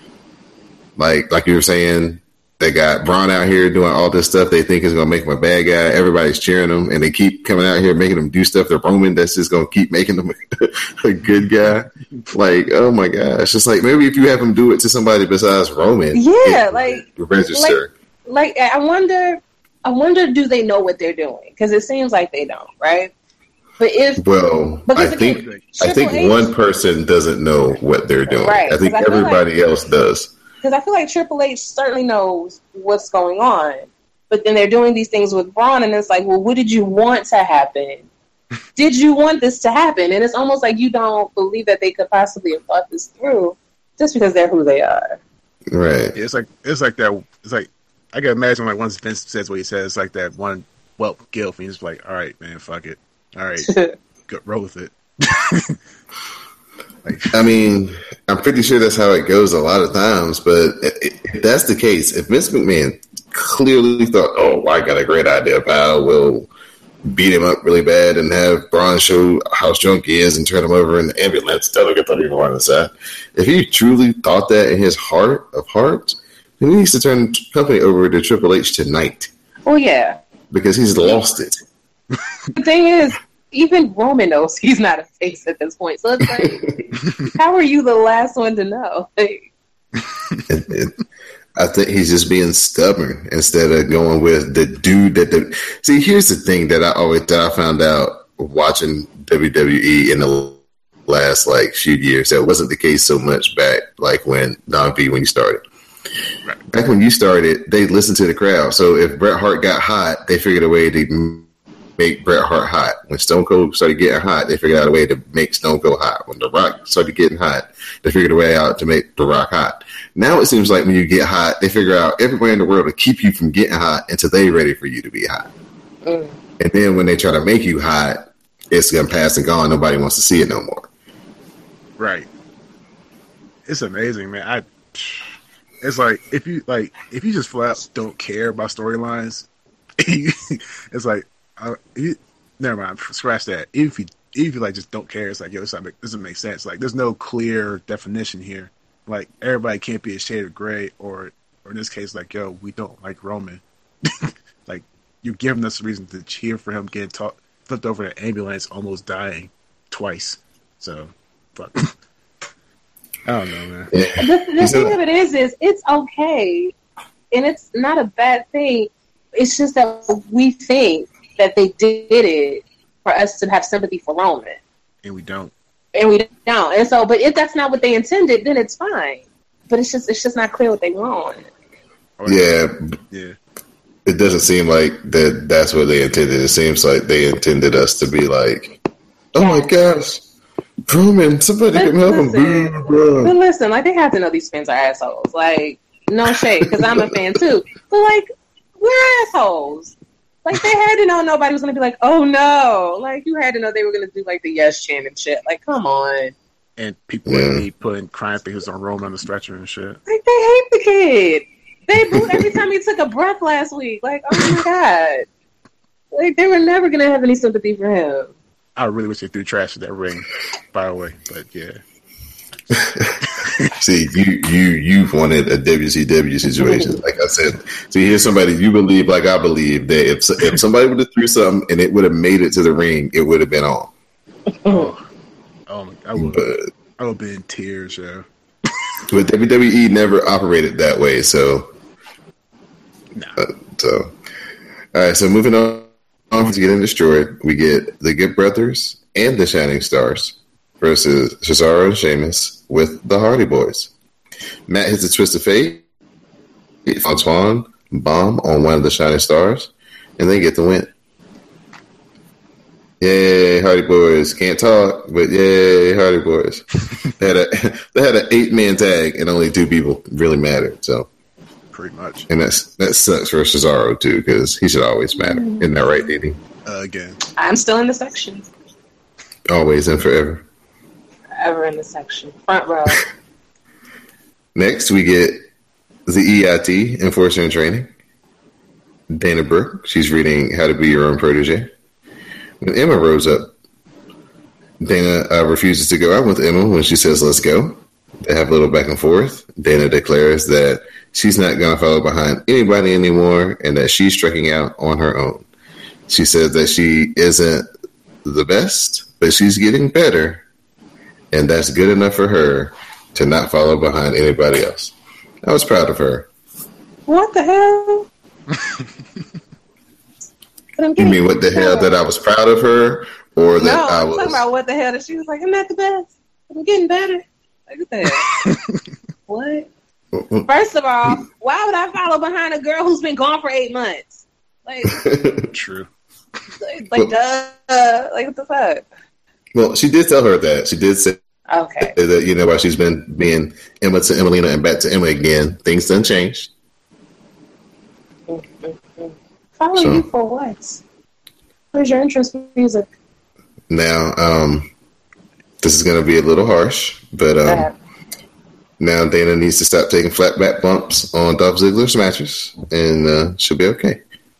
Like, like you were saying, they got Braun out here doing all this stuff they think is going to make him a bad guy. Everybody's cheering him, and they keep coming out here making him do stuff to Roman that's just going to keep making him a good guy. Like, oh my gosh. It's like, maybe if you have him do it to somebody besides Roman. Yeah, like, register. Like, like, I wonder, I wonder, do they know what they're doing? Because it seems like they don't, right? But if well, I think again, I think H, one person doesn't know what they're doing. Right, I think I everybody like, else does. Because I feel like Triple H certainly knows what's going on, but then they're doing these things with Braun, and it's like, well, what did you want to happen? Did you want this to happen? And it's almost like you don't believe that they could possibly have thought this through, just because they're who they are. Right. Yeah, it's like it's like that. It's like I can imagine like once Vince says what he says, it's like that one. Well, Gilf, he's like, all right, man, fuck it. All right, go, roll with it. like, I mean, I'm pretty sure that's how it goes a lot of times. But if that's the case, if Vince McMahon clearly thought, "Oh, I got a great idea, pal. We'll beat him up really bad and have Braun show how strong he is and turn him over in the ambulance, tell him to get the people on the side." If he truly thought that in his heart of hearts, then he needs to turn the company over to Triple H tonight. Oh yeah, because he's lost it. The thing is, even Roman knows he's not a face at this point. So it's like, how are you the last one to know? Like, it, it, I think he's just being stubborn instead of going with the dude that the. See, here's the thing that I always that I found out watching W W E in the last like few years. That wasn't the case so much back like when Don V when you started. Right. Back when you started, they listened to the crowd. So if Bret Hart got hot, they figured a way to make Bret Hart hot. When Stone Cold started getting hot, they figured out a way to make Stone Cold hot. When The Rock started getting hot, they figured a way out to make The Rock hot. Now it seems like when you get hot, they figure out every way in the world to keep you from getting hot until they're ready for you to be hot. Mm. And then when they try to make you hot, it's gonna pass and gone. Nobody wants to see it no more. Right. It's amazing, man. I. It's like if you like if you just flat don't care about storylines, it's like uh, you, never mind. Scratch that. Even if you even if you like just don't care, it's like yo, this doesn't make sense. Like there's no clear definition here. Like everybody can't be a shade of gray, or or in this case, like yo, we don't like Roman. Like you're giving us a reason to cheer for him getting ta- flipped over an ambulance, almost dying twice. So fuck. I don't know, man. Yeah. The, the thing of it is, is it's okay, and it's not a bad thing. It's just that we think that they did it for us to have sympathy for Roman, and we don't. And we don't. And so, but if that's not what they intended, then it's fine. But it's just, it's just not clear what they want. Yeah, yeah. It doesn't seem like that. That's what they intended. It seems like they intended us to be like, "Oh yeah. my gosh." Roman, somebody but can help him. But listen, like they have to know these fans are assholes. Like, no shade, because I'm a fan too. But like, we're assholes. Like they had to know nobody was gonna be like, oh no. Like you had to know they were gonna do like the yes chant and shit. Like, come on. And people yeah. like me putting crying fingers on Roman on the stretcher and shit. Like they hate the kid. They booed every time he took a breath last week. Like, oh my god. Like they were never gonna have any sympathy for him. I really wish they threw trash at that ring, by the way, but yeah. See, you you you wanted a W C W situation, like I said. See, here's somebody you believe, like I believe, that if if somebody would have threw something and it would have made it to the ring, it would have been on. Oh, oh I would I would have been in tears, yeah. But W W E never operated that way, so. Nah. Uh, so, all right. So moving on. To Getting Destroyed, we get the Good Brothers and the Shining Stars versus Cesaro and Sheamus with the Hardy Boys. Matt hits a twist of fate. Antoine bomb on one of the Shining Stars, and they get the win. Yay, Hardy Boys! Can't talk, but yay, Hardy Boys! they had a they had an eight man tag, and only two people really mattered. So. Pretty much. And that's that sucks for Cesaro, too, because he should always matter. Isn't that right, Didi? Uh, again. I'm still in the section. Always and forever. Forever in the section. Front row. Next, we get the E I T, Enforcer in Training. Dana Brooke. She's reading How to Be Your Own Protege. When Emma rose up, Dana uh, refuses to go out with Emma when she says, let's go. They have a little back and forth. Dana declares that she's not going to follow behind anybody anymore and that she's striking out on her own. She says that she isn't the best, but she's getting better, and that's good enough for her to not follow behind anybody else. I was proud of her. What the hell? You mean what the hell that I was proud of her, or that no, I I'm was? talking about what the hell that she was like, I'm not the best. I'm getting better. Like what the hell? What? First of all, why would I follow behind a girl who's been gone for eight months? Like, true. Like, like well, duh. Like, what the fuck? Well, she did tell her that. She did say okay. that, you know, while she's been being Emma to Emmalina and back to Emma again, things done changed. Mm-hmm. Follow so, you for what? Where's your interest in music? Now, um, this is going to be a little harsh, but um, uh, now Dana needs to stop taking flat back bumps on Dolph Ziggler's matches, and uh, she'll be okay.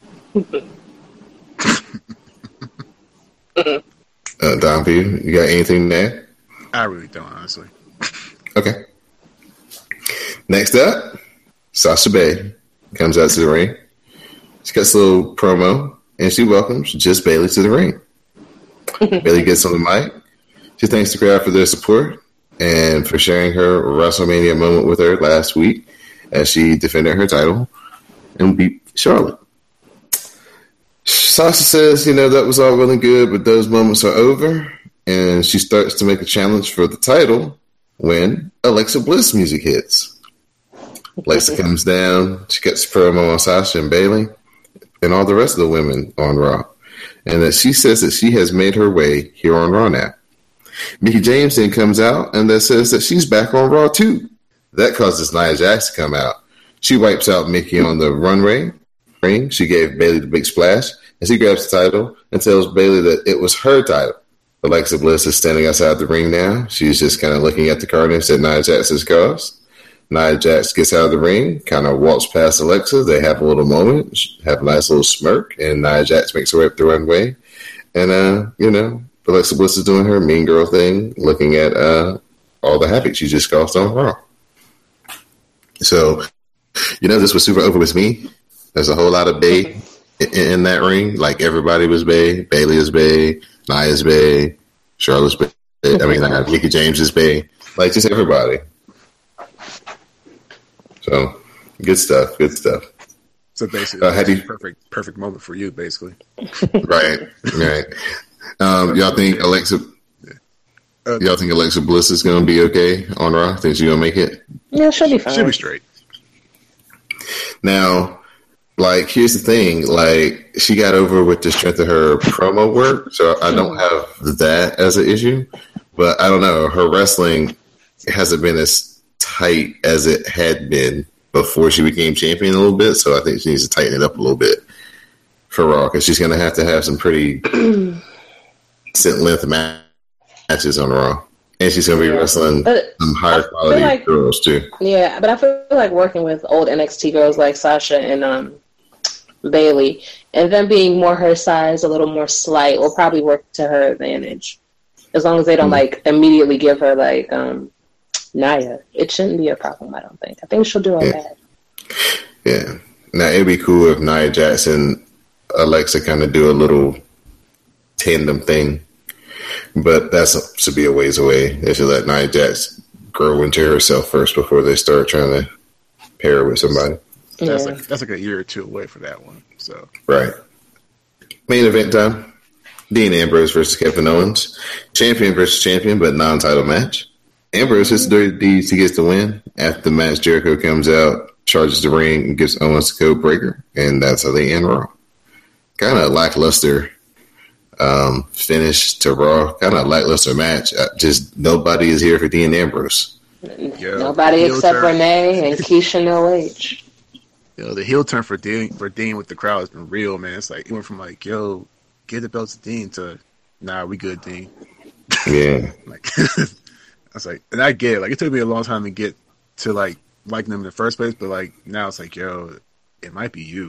uh, Don P, you got anything there? I really don't, honestly. Okay. Next up, Sasha Bay comes out to the ring. She cuts a little promo, and she welcomes Just Bayley to the ring. Bayley gets on the mic. She thanks the crowd for their support and for sharing her WrestleMania moment with her last week as she defended her title and beat Charlotte. Sasha says, you know, that was all well and good, but those moments are over. And she starts to make a challenge for the title when Alexa Bliss music hits. Alexa comes down. She gets a promo on Sasha and Bayley and all the rest of the women on Raw. and that she says that she has made her way here on Raw now. Mickie James then comes out and that says that she's back on Raw too. That causes Nia Jax to come out. She wipes out Mickie on the runway. She gave Bayley the big splash, and she grabs the title and tells Bayley that it was her title. Alexa Bliss is standing outside the ring now. She's just kind of looking at the carnage that Nia Jax has caused. Nia Jax gets out of the ring, kind of walks past Alexa. They have a little moment, have a nice little smirk, and Nia Jax makes her way up the runway. And, uh, you know, Alexa Bliss is doing her mean girl thing, looking at uh, all the havoc she just caused on Raw. So, you know, this was super over with me. There's a whole lot of Bay in, in that ring. Like, everybody was Bay. Bayley is Bay. Nia's Bay. Charlotte's Bay. I mean, uh, Mickie James is Bay. Like, just everybody. So, good stuff. Good stuff. So basically, uh, how do you, perfect, perfect moment for you, basically. Right, right. Um, y'all think Alexa? Uh, y'all think Alexa Bliss is going to be okay on Raw? Think she's going to make it? Yeah, she'll be fine. She'll be straight. Now, like, here's the thing. Like, she got over with the strength of her promo work, so I don't have that as an issue. But I don't know. Her wrestling hasn't been as tight as it had been before she became champion a little bit. So I think she needs to tighten it up a little bit for Raw, because she's going to have to have some pretty decent length matches on Raw. And she's going to be yeah. wrestling but some higher quality like, girls, too. Yeah, but I feel like working with old N X T girls like Sasha and um, Bayley, and them being more her size, a little more slight, will probably work to her advantage. As long as they don't, mm. like, immediately give her, like, um, Nia. It shouldn't be a problem, I don't think. I think she'll do okay. Yeah. yeah. Now, it'd be cool if Nia Jax and Alexa kind of do a little tandem thing. But that's should be a ways away. They should let Nia Jax grow into herself first before they start trying to pair her with somebody. Yeah. That's like that's like a year or two away for that one. So right. Main event time. Dean Ambrose versus Kevin Owens. Champion versus champion, but non-title match. Ambrose hits the dirty deeds to get the win. After the match, Jericho comes out, charges the ring, and gives Owens the code breaker, and that's how they end Raw. Kind of lackluster um, finish to Raw. Kind of lackluster match. Uh, just nobody is here for Dean Ambrose. Yo, nobody except turn. Renee and Keisha No H. Yo, the heel turn for Dean for Dean with the crowd has been real, man. It's like it went from like, yo, get the belt to Dean to, nah, we good, Dean. Yeah. like, I was like, and I get it. Like, it took me a long time to get to like liking them in the first place, but like now it's like, yo, it might be you.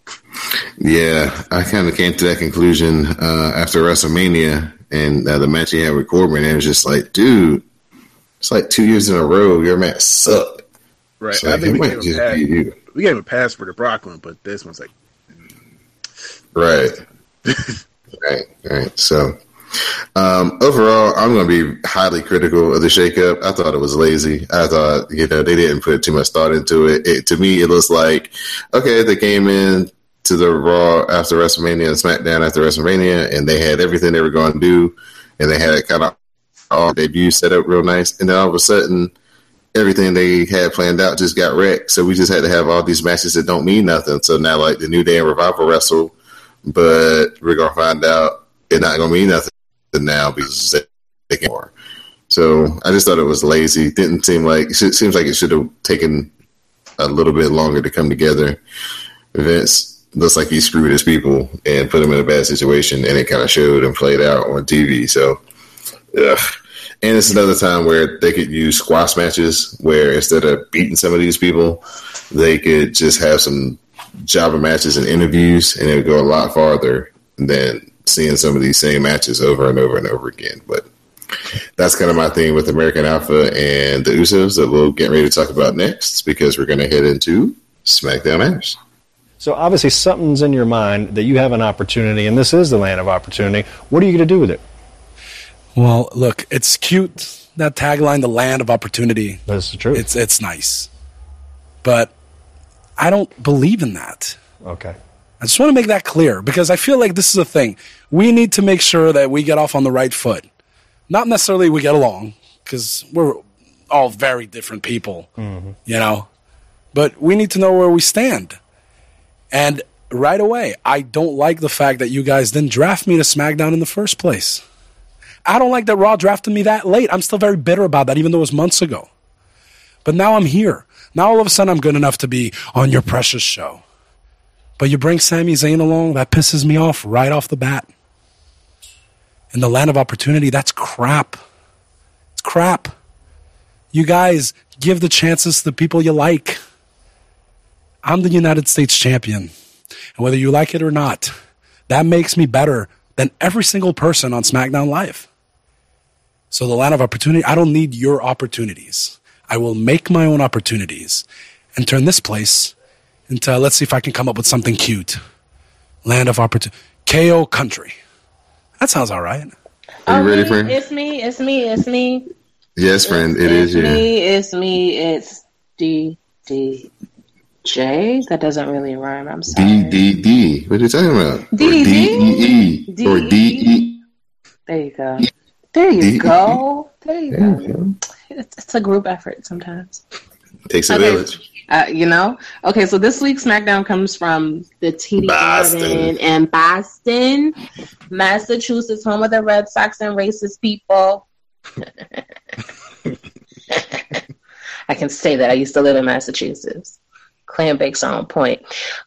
Yeah, I kind of came to that conclusion uh, after WrestleMania and uh, the match he had with Corbin. And it was just like, dude, it's like two years in a row your match sucked. Right. So, like, I think we gave, just pass, you. we gave him a pass for the Brock one, but this one's like, right, right, right. So. Um, overall, I'm going to be highly critical of the shakeup. I thought it was lazy. I thought, you know, they didn't put too much thought into it. it to me, it looks like, okay, they came in to the Raw after WrestleMania and SmackDown after WrestleMania, and they had everything they were going to do, and they had kind of all debut set up real nice, and then all of a sudden, everything they had planned out just got wrecked. So we just had to have all these matches that don't mean nothing. So now, like, the New Day and Revival wrestle, but we're going to find out it's not going to mean nothing now because they can more. So I just thought it was lazy. Didn't seem like it seems like it should have taken a little bit longer to come together. Vince looks like he screwed his people and put them in a bad situation, and it kind of showed and played out on T V. So, ugh. And it's another time where they could use squash matches where instead of beating some of these people, they could just have some jobber matches and interviews, and it would go a lot farther than seeing some of these same matches over and over and over again. But that's kind of my thing with American Alpha and the Usos that we'll get ready to talk about next, because we're going to head into SmackDown Matters. So obviously something's in your mind that you have an opportunity, and this is the land of opportunity. What are you going to do with it? Well, look, it's cute, that tagline, the land of opportunity. That's the truth. It's, it's nice. But I don't believe in that. Okay. I just want to make that clear, because I feel like this is a thing. We need to make sure that we get off on the right foot. Not necessarily we get along, because we're all very different people, mm-hmm. you know. But we need to know where we stand. And right away, I don't like the fact that you guys didn't draft me to SmackDown in the first place. I don't like that Raw drafted me that late. I'm still very bitter about that, even though it was months ago. But now I'm here. Now all of a sudden I'm good enough to be on your precious show. But you bring Sami Zayn along, that pisses me off right off the bat. In the land of opportunity, that's crap. It's crap. You guys give the chances to the people you like. I'm the United States champion. And whether you like it or not, that makes me better than every single person on SmackDown Live. So the land of opportunity, I don't need your opportunities. I will make my own opportunities and turn this place into, let's see if I can come up with something cute. Land of opportunity. K O Country. That sounds all right. Are you oh, ready, me, friend? It's me, it's me, it's me. Yes, friend, it it's is you. me, it's me, it's D D J. That doesn't really rhyme, I'm sorry. D D D. What are you talking about? D D D? Or D E E. Or D E. There you go. There you go. There you go. It's, it's a group effort sometimes. Takes a Okay. village. Uh, you know? Okay, so this week's SmackDown comes from the T D Boston. Garden in Boston, Massachusetts, home of the Red Sox and racist people. I can say that. I used to live in Massachusetts. Clam bakes are on point.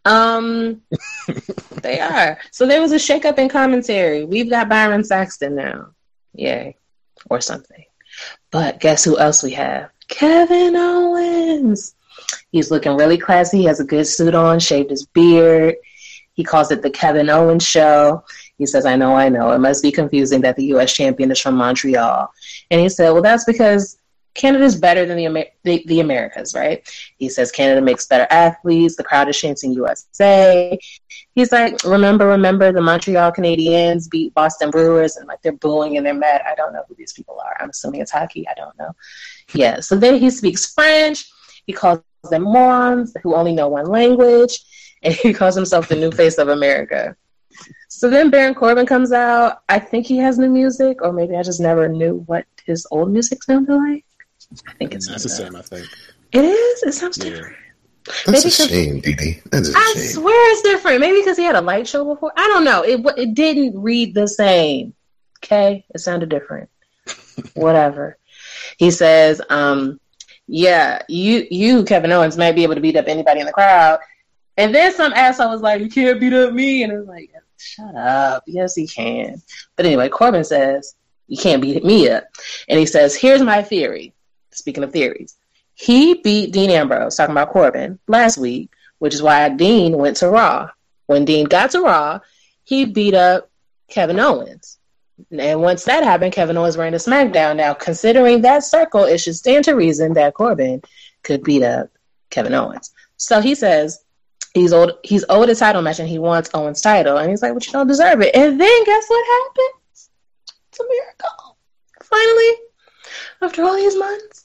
Um, they are. So there was a shakeup in commentary. We've got Byron Saxton now. Yay. Or something. But guess who else we have? Kevin Owens. He's looking really classy. He has a good suit on, shaved his beard. He calls it the Kevin Owens Show. He says, I know, I know. It must be confusing that the U S champion is from Montreal. And he said, well, that's because Canada's better than the, Amer- the, the Americas, right? He says Canada makes better athletes. The crowd is chanting U S A. He's like, remember, remember, the Montreal Canadiens beat Boston Brewers, and like they're booing and they're mad. I don't know who these people are. I'm assuming it's hockey. I don't know. Yeah, so then he speaks French. He calls them morons who only know one language, and he calls himself the new face of America. So then Baron Corbin comes out. I think he has new music, or maybe I just never knew what his old music sounded like. I think it's That's the same, I think. It is? It sounds Yeah. different. That's Maybe a shame, D D. That's a I shame. swear it's different. Maybe because he had a light show before. I don't know. It it didn't read the same. Okay? It sounded different. Whatever. He says, um, yeah, you, you, Kevin Owens, might be able to beat up anybody in the crowd. And then some asshole was like, you can't beat up me. And it was like, shut up. Yes, he can. But anyway, Corbin says, you can't beat me up. And he says, here's my theory. Speaking of theories. He beat Dean Ambrose, talking about Corbin, last week, which is why Dean went to Raw. When Dean got to Raw, he beat up Kevin Owens. And once that happened, Kevin Owens ran to SmackDown. Now, considering that circle, it should stand to reason that Corbin could beat up Kevin Owens. So he says he's owed, he's owed a title match and he wants Owens' title. And he's like, but you don't deserve it. And then guess what happens? It's a miracle. Finally, after all these months,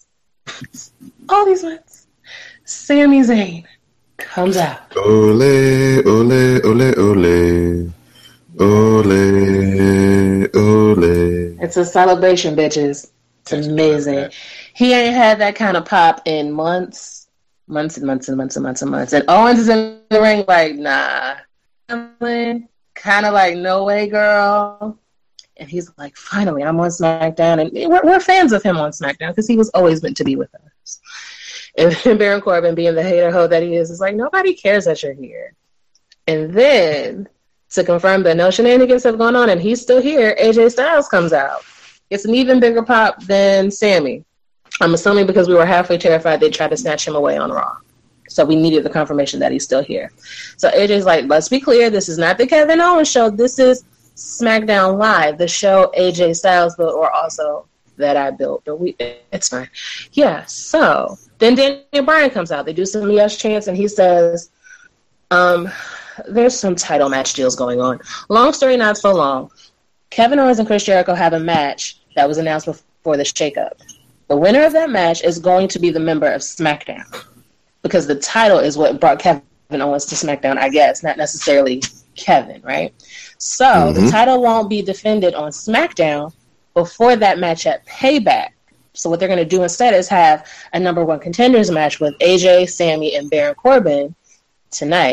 all these months, Sami Zayn comes out. Ole, ole, ole, ole. Ole, ole. It's a celebration, bitches. It's amazing. He ain't had that kind of pop in months, months and months and months and months and months. And Owens is in the ring like, nah. Kind of like, no way, girl. And he's like, finally, I'm on SmackDown. And we're, we're fans of him on SmackDown because he was always meant to be with us. And Baron Corbin, being the hater hoe that he is, is like, nobody cares that you're here. And then, to confirm that no shenanigans have gone on and he's still here, A J Styles comes out. It's an even bigger pop than Sammy. I'm assuming because we were halfway terrified they'd try to snatch him away on Raw. So we needed the confirmation that he's still here. So A J's like, let's be clear, this is not the Kevin Owens show. This is SmackDown Live, the show A J Styles built, or also that I built. But we, it's fine. Yeah, so then Daniel Bryan comes out. They do some yes chants, and he says, um, there's some title match deals going on. Long story not so long. Kevin Owens and Chris Jericho have a match that was announced before the shakeup. The winner of that match is going to be the member of SmackDown because the title is what brought Kevin Owens to SmackDown, I guess, not necessarily Kevin, right? So mm-hmm. the title won't be defended on SmackDown before that match at Payback. So what they're going to do instead is have a number one contenders match with A J, Sammy, and Baron Corbin tonight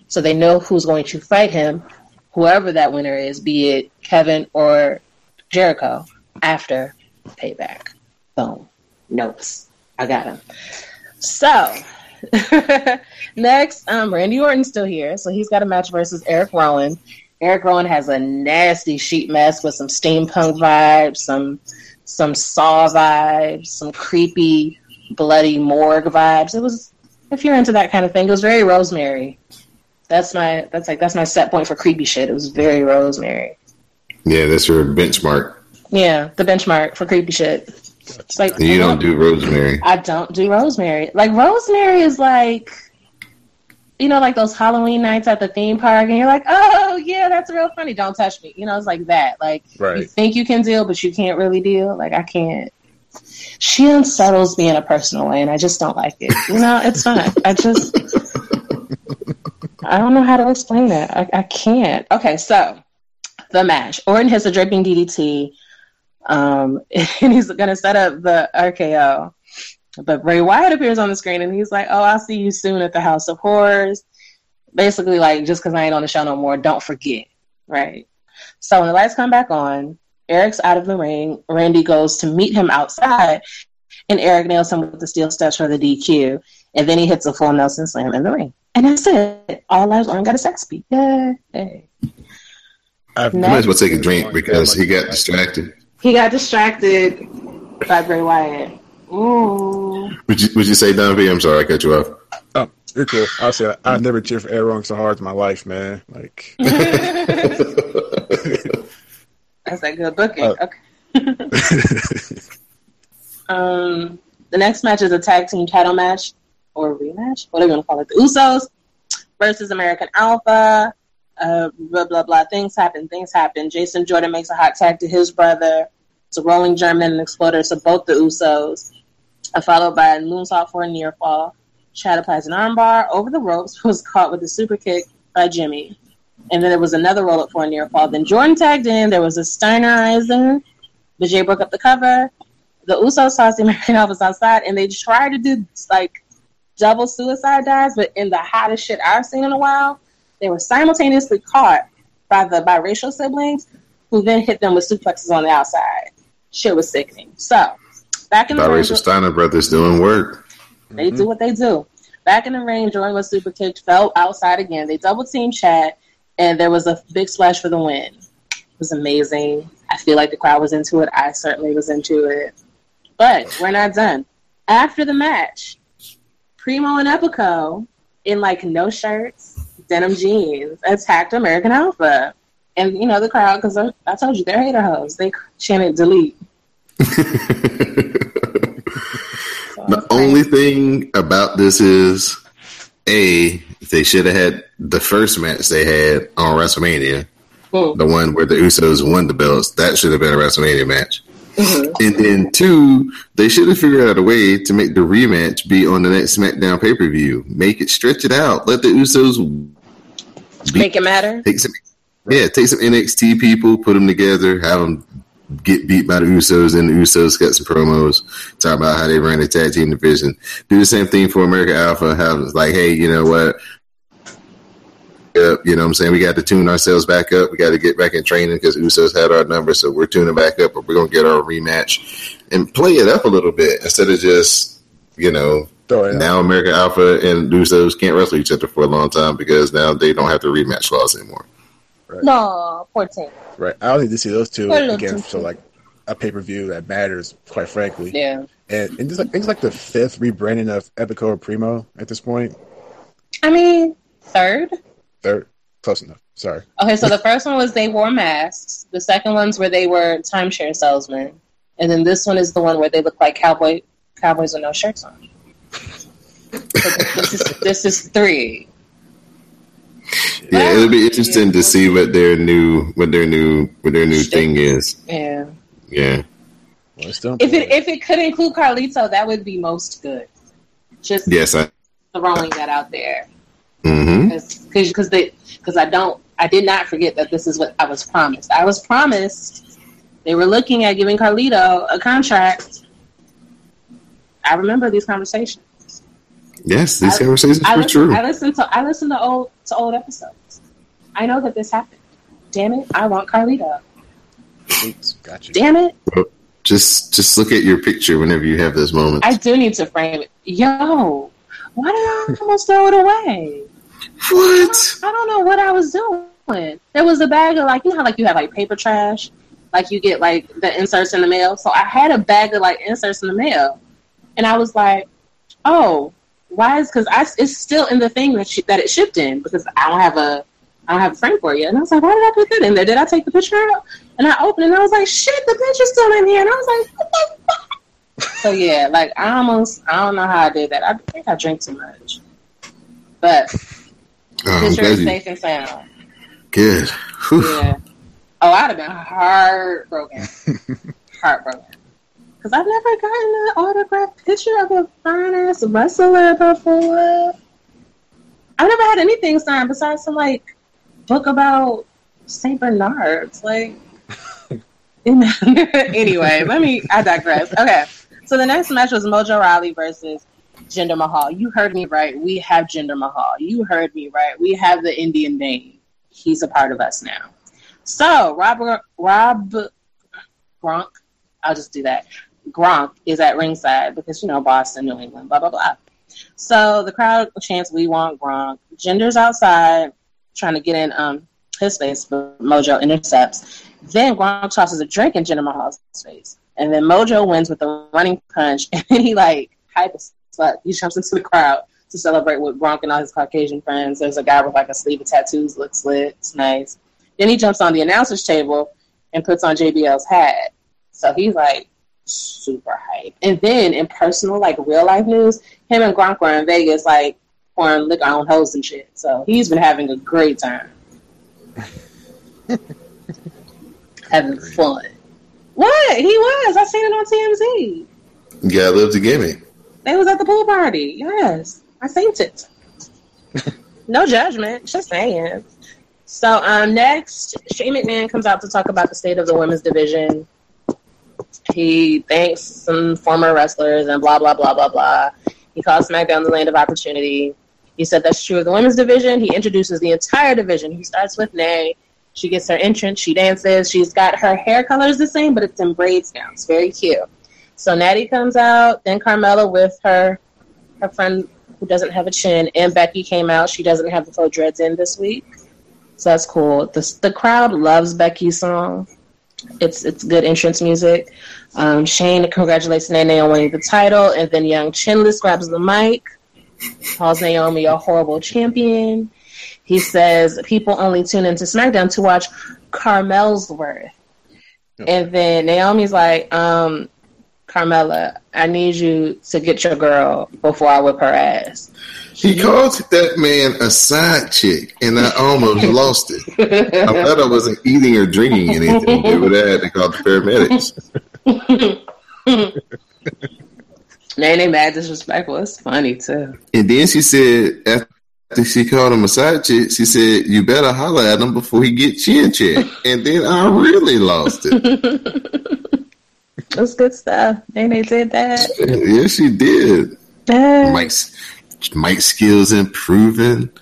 So they know who's going to fight him, whoever that winner is, be it Kevin or Jericho, after Payback. Boom. Notes. I got him. So, next, um, Randy Orton's still here. So he's got a match versus Eric Rowan. Eric Rowan has a nasty sheet mask with some steampunk vibes, some some Saw vibes, some creepy, bloody morgue vibes. It was, if you're into that kind of thing, it was very Rosemary. That's my that's like that's my set point for creepy shit. It was very Rosemary. Yeah, that's your benchmark. Yeah, the benchmark for creepy shit. It's like you don't do Rosemary. I don't do Rosemary. Like Rosemary is like, you know, like those Halloween nights at the theme park, and you're like, oh yeah, that's real funny. Don't touch me. You know, it's like that. Like right. You think you can deal, but you can't really deal. Like I can't. She unsettles me in a personal way, and I just don't like it. You know, it's fine. I just. I don't know how to explain that. I, I can't. Okay, so the match. Orton hits a dripping D D T, um, and he's going to set up the R K O. But Bray Wyatt appears on the screen, and he's like, oh, I'll see you soon at the House of Horrors. Basically, like, just because I ain't on the show no more, don't forget, right? So when the lights come back on, Eric's out of the ring. Randy goes to meet him outside, and Eric nails him with the steel steps for the D Q. And then he hits a full Nelson slam in the ring. And that's it. All lives Orton got a sex beat. Yay. Hey. I might as well take a drink because he got distracted. He got distracted by Bray Wyatt. Ooh. Would you, would you say, Don V? I'm sorry, I cut you off. Oh, you're cool. I'll say I never cheered for Eric Rowan so hard in my life, man. Like that's a good booking. Uh, okay. um, the next match is a tag team title match. Or rematch, whatever you want to call it. The Usos versus American Alpha. Uh, blah, blah, blah. Things happen. Things happen. Jason Jordan makes a hot tag to his brother. It's a rolling German and exploder to both the Usos. Uh, followed by a moonsault for a near fall. Chad applies an armbar over the ropes, was caught with a super kick by Jimmy. And then there was another roll up for a near fall. Then Jordan tagged in. There was a Steinerizer. The Jay broke up the cover. The Usos tossed the American Alphas outside, and they tried to do, like, double suicide dives, but in the hottest shit I've seen in a while, they were simultaneously caught by the biracial siblings, who then hit them with suplexes on the outside. Shit was sickening. So, back in the biracial ring, Steiner brothers doing work. They mm-hmm. do what they do. Back in the ring, Jordan was super kicked, fell outside again. They double teamed Chad, and there was a big splash for the win. It was amazing. I feel like the crowd was into it. I certainly was into it. But we're not done. After the match, Primo and Epico, in like no shirts, denim jeans, attacked American Alpha. And, you know, the crowd, because I, I told you, they're hater hoes. They chanted delete. so the only thing about this is, A, they should have had the first match they had on WrestleMania, mm. the one where the Usos won the belts. That should have been a WrestleMania match. Mm-hmm. And then two, they should have figured out a way to make the rematch be on the next SmackDown pay-per-view. Make it, stretch it out. Let the Usos beat, make it matter. Take some, yeah, take some N X T people, put them together, have them get beat by the Usos, and the Usos got some promos, talk about how they ran the tag team division. Do the same thing for American Alpha. Have like, hey, you know what? Up, you know what I'm saying? We got to tune ourselves back up. We got to get back in training because Usos had our number, so we're tuning back up, but we're going to get our rematch and play it up a little bit instead of just, you know, now American Alpha and Usos can't wrestle each other for a long time because now they don't have the rematch clause anymore. Right. No, fourteen. Right. I don't need to see those two again for like a pay-per-view that matters, quite frankly. Yeah. And, and it's like, it's like the fifth rebranding of Epico and Primo at this point. I mean, third? Third. Close enough. Sorry. Okay, so the first one was they wore masks. The second one's where they were timeshare salesmen. And then this one is the one where they look like cowboy cowboys with no shirts on. So this is this is three. Yeah, it'll be interesting to see what their new what their new what their new thing is. Yeah. Yeah. Well, still if it if it could include Carlito, that would be most good. Just yes, I throwing that out there. Mm-hmm. Because they because I don't I did not forget that this is what I was promised. I was promised they were looking at giving Carlito a contract. I remember these conversations. Yes, these I, conversations I were listen, true. I listen to I listen to old to old episodes. I know that this happened. Damn it, I want Carlito. Oops, gotcha. Damn it. Well, just just look at your picture whenever you have those moments. I do need to frame it. Yo, why did I almost throw it away? What? I don't know what I was doing. There was a bag of, like, you know how like you have like paper trash? Like you get like the inserts in the mail. So I had a bag of like inserts in the mail. And I was like, oh, why is, because I it's still in the thing that she, that it shipped in, because I don't have a I don't have a frame for it yet. And I was like, why did I put that in there? Did I take the picture out? And I opened it and I was like, shit, the picture's still in here. And I was like, what the fuck? So yeah, like I almost I don't know how I did that. I think I drank too much. But Oh, picture is you, safe and sound. good. Whew. Yeah. Oh, I'd have been heartbroken. Heartbroken. Because I've never gotten an autographed picture of a fine-ass wrestler before. I've never had anything signed besides some, like, book about Saint Bernards. Like, anyway, let me, I digress. Okay, so the next match was Mojo Rawley versus Jinder Mahal. You heard me right. We have Jinder Mahal. You heard me right. We have the Indian Bane. He's a part of us now. So, Rob, Rob Gronk, I'll just do that. Gronk is at ringside because, you know, Boston, New England, blah, blah, blah. So the crowd chants, we want Gronk. Jinder's outside trying to get in um, his face, but Mojo intercepts. Then Gronk tosses a drink in Jinder Mahal's face. And then Mojo wins with a running punch. And then he, like, hype as fuck. He jumps into the crowd to celebrate with Gronk and all his Caucasian friends. There's a guy with, like, a sleeve of tattoos. Looks lit. It's nice. Then he jumps on the announcer's table and puts on J B L's hat. So he's, like, super hype. And then in personal, like, real life news, him and Gronk were in Vegas, like, pouring liquor on hoes and shit. So he's been having a great time. Having fun. What? He was. I seen it on T M Z. You gotta live the gimme. They was at the pool party. Yes. I seen it. No judgment. Just saying. So um, next, Shane McMahon comes out to talk about the state of the women's division. He thanks some former wrestlers and blah, blah, blah, blah, blah. He calls SmackDown the land of opportunity. He said that's true of the women's division. He introduces the entire division. He starts with Nay. She gets her entrance. She dances. She's got her hair colors the same, but it's in braids now. It's very cute. So Natty comes out. Then Carmella with her her friend who doesn't have a chin. And Becky came out. She doesn't have the faux dreads in this week. So that's cool. The, the crowd loves Becky's song. It's it's good entrance music. Um, Shane congratulates Naomi on winning the title. And then young Chinless grabs the mic. Calls Naomi a horrible champion. He says people only tune into SmackDown to watch Carmel's worth. And then Naomi's like, um, Carmella, I need you to get your girl before I whip her ass. He called that man a side chick, and I almost lost it. I thought I wasn't eating or drinking anything. They would have had to call the paramedics. Nene mad disrespectful. It's funny, too. And then she said, after she called him a side chick, she said, you better holler at him before he get chin checked. And then I really lost it. That's good stuff. Nene did that. Yeah, she did. Uh, Mike's, Mike's skills improving.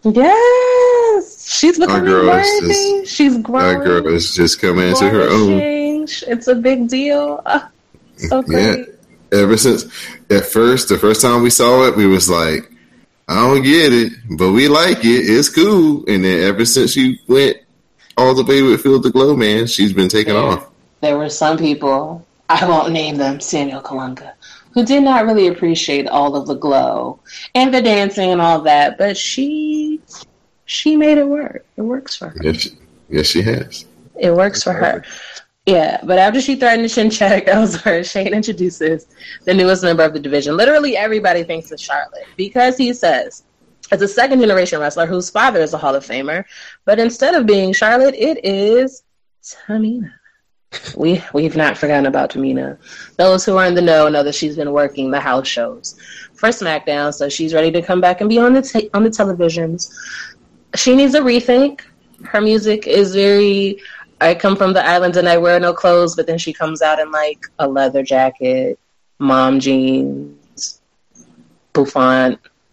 Yes. She's becoming worthy. Just, She's growing. Our girl is just coming into her own. It's a big deal. Oh, so great. Yeah. Ever since, at first, the first time we saw it, we was like, I don't get it, but we like it. It's cool. And then ever since she went all the way with Feel the Glow, man, she's been taking there, off. There were some people, I won't name them, Samuel Kalunga, who did not really appreciate all of the glow and the dancing and all that, but she she made it work. It works for her. Yes, she, yes, she has. It works for her. Yeah, but after she threatened to chin check elsewhere, Shane introduces the newest member of the division. Literally everybody thinks it's Charlotte because he says it's a second generation wrestler whose father is a Hall of Famer, but instead of being Charlotte, it is Tamina. We, we've not forgotten about Tamina. Those who are in the know know that she's been working the house shows for SmackDown, so she's ready to come back and be on the te- on the televisions. She needs a rethink. Her music is very... I come from the islands and I wear no clothes, but then she comes out in like a leather jacket, mom jeans, bouffant,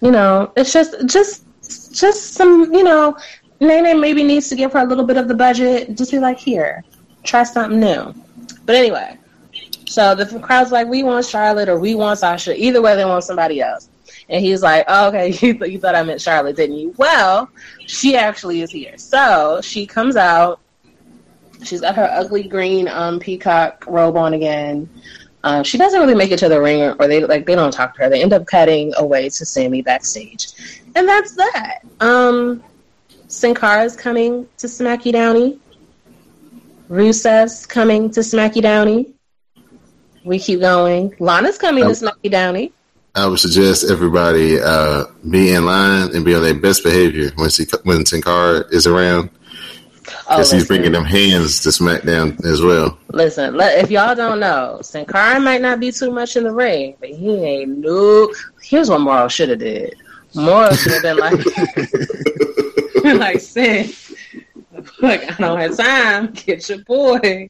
you know, it's just, just, just some, you know, Nene maybe needs to give her a little bit of the budget. Just be like, here, try something new. But anyway, so the crowd's like, we want Charlotte or we want Sasha. Either way, they want somebody else. And he's like, oh, okay, you, th- you thought I meant Charlotte, didn't you? Well, she actually is here. So she comes out. She's got her ugly green um, peacock robe on again. Uh, she doesn't really make it to the ring, or, or they like they don't talk to her. They end up cutting away to Sammy backstage. And that's that. Um, Sin Cara's coming to Smacky Downy. Rusev's coming to Smacky Downy. We keep going. Lana's coming I, to Smacky Downy. I would suggest everybody uh, be in line and be on their best behavior when she, when Sin Cara is around. Because oh, he's bringing them hands to SmackDown as well. Listen, if y'all don't know, Sin Cara might not be too much in the ring, but he ain't no. Here's what Morrow should have did. Morrow should have been like, like Sin, look, I don't have time. Get your boy.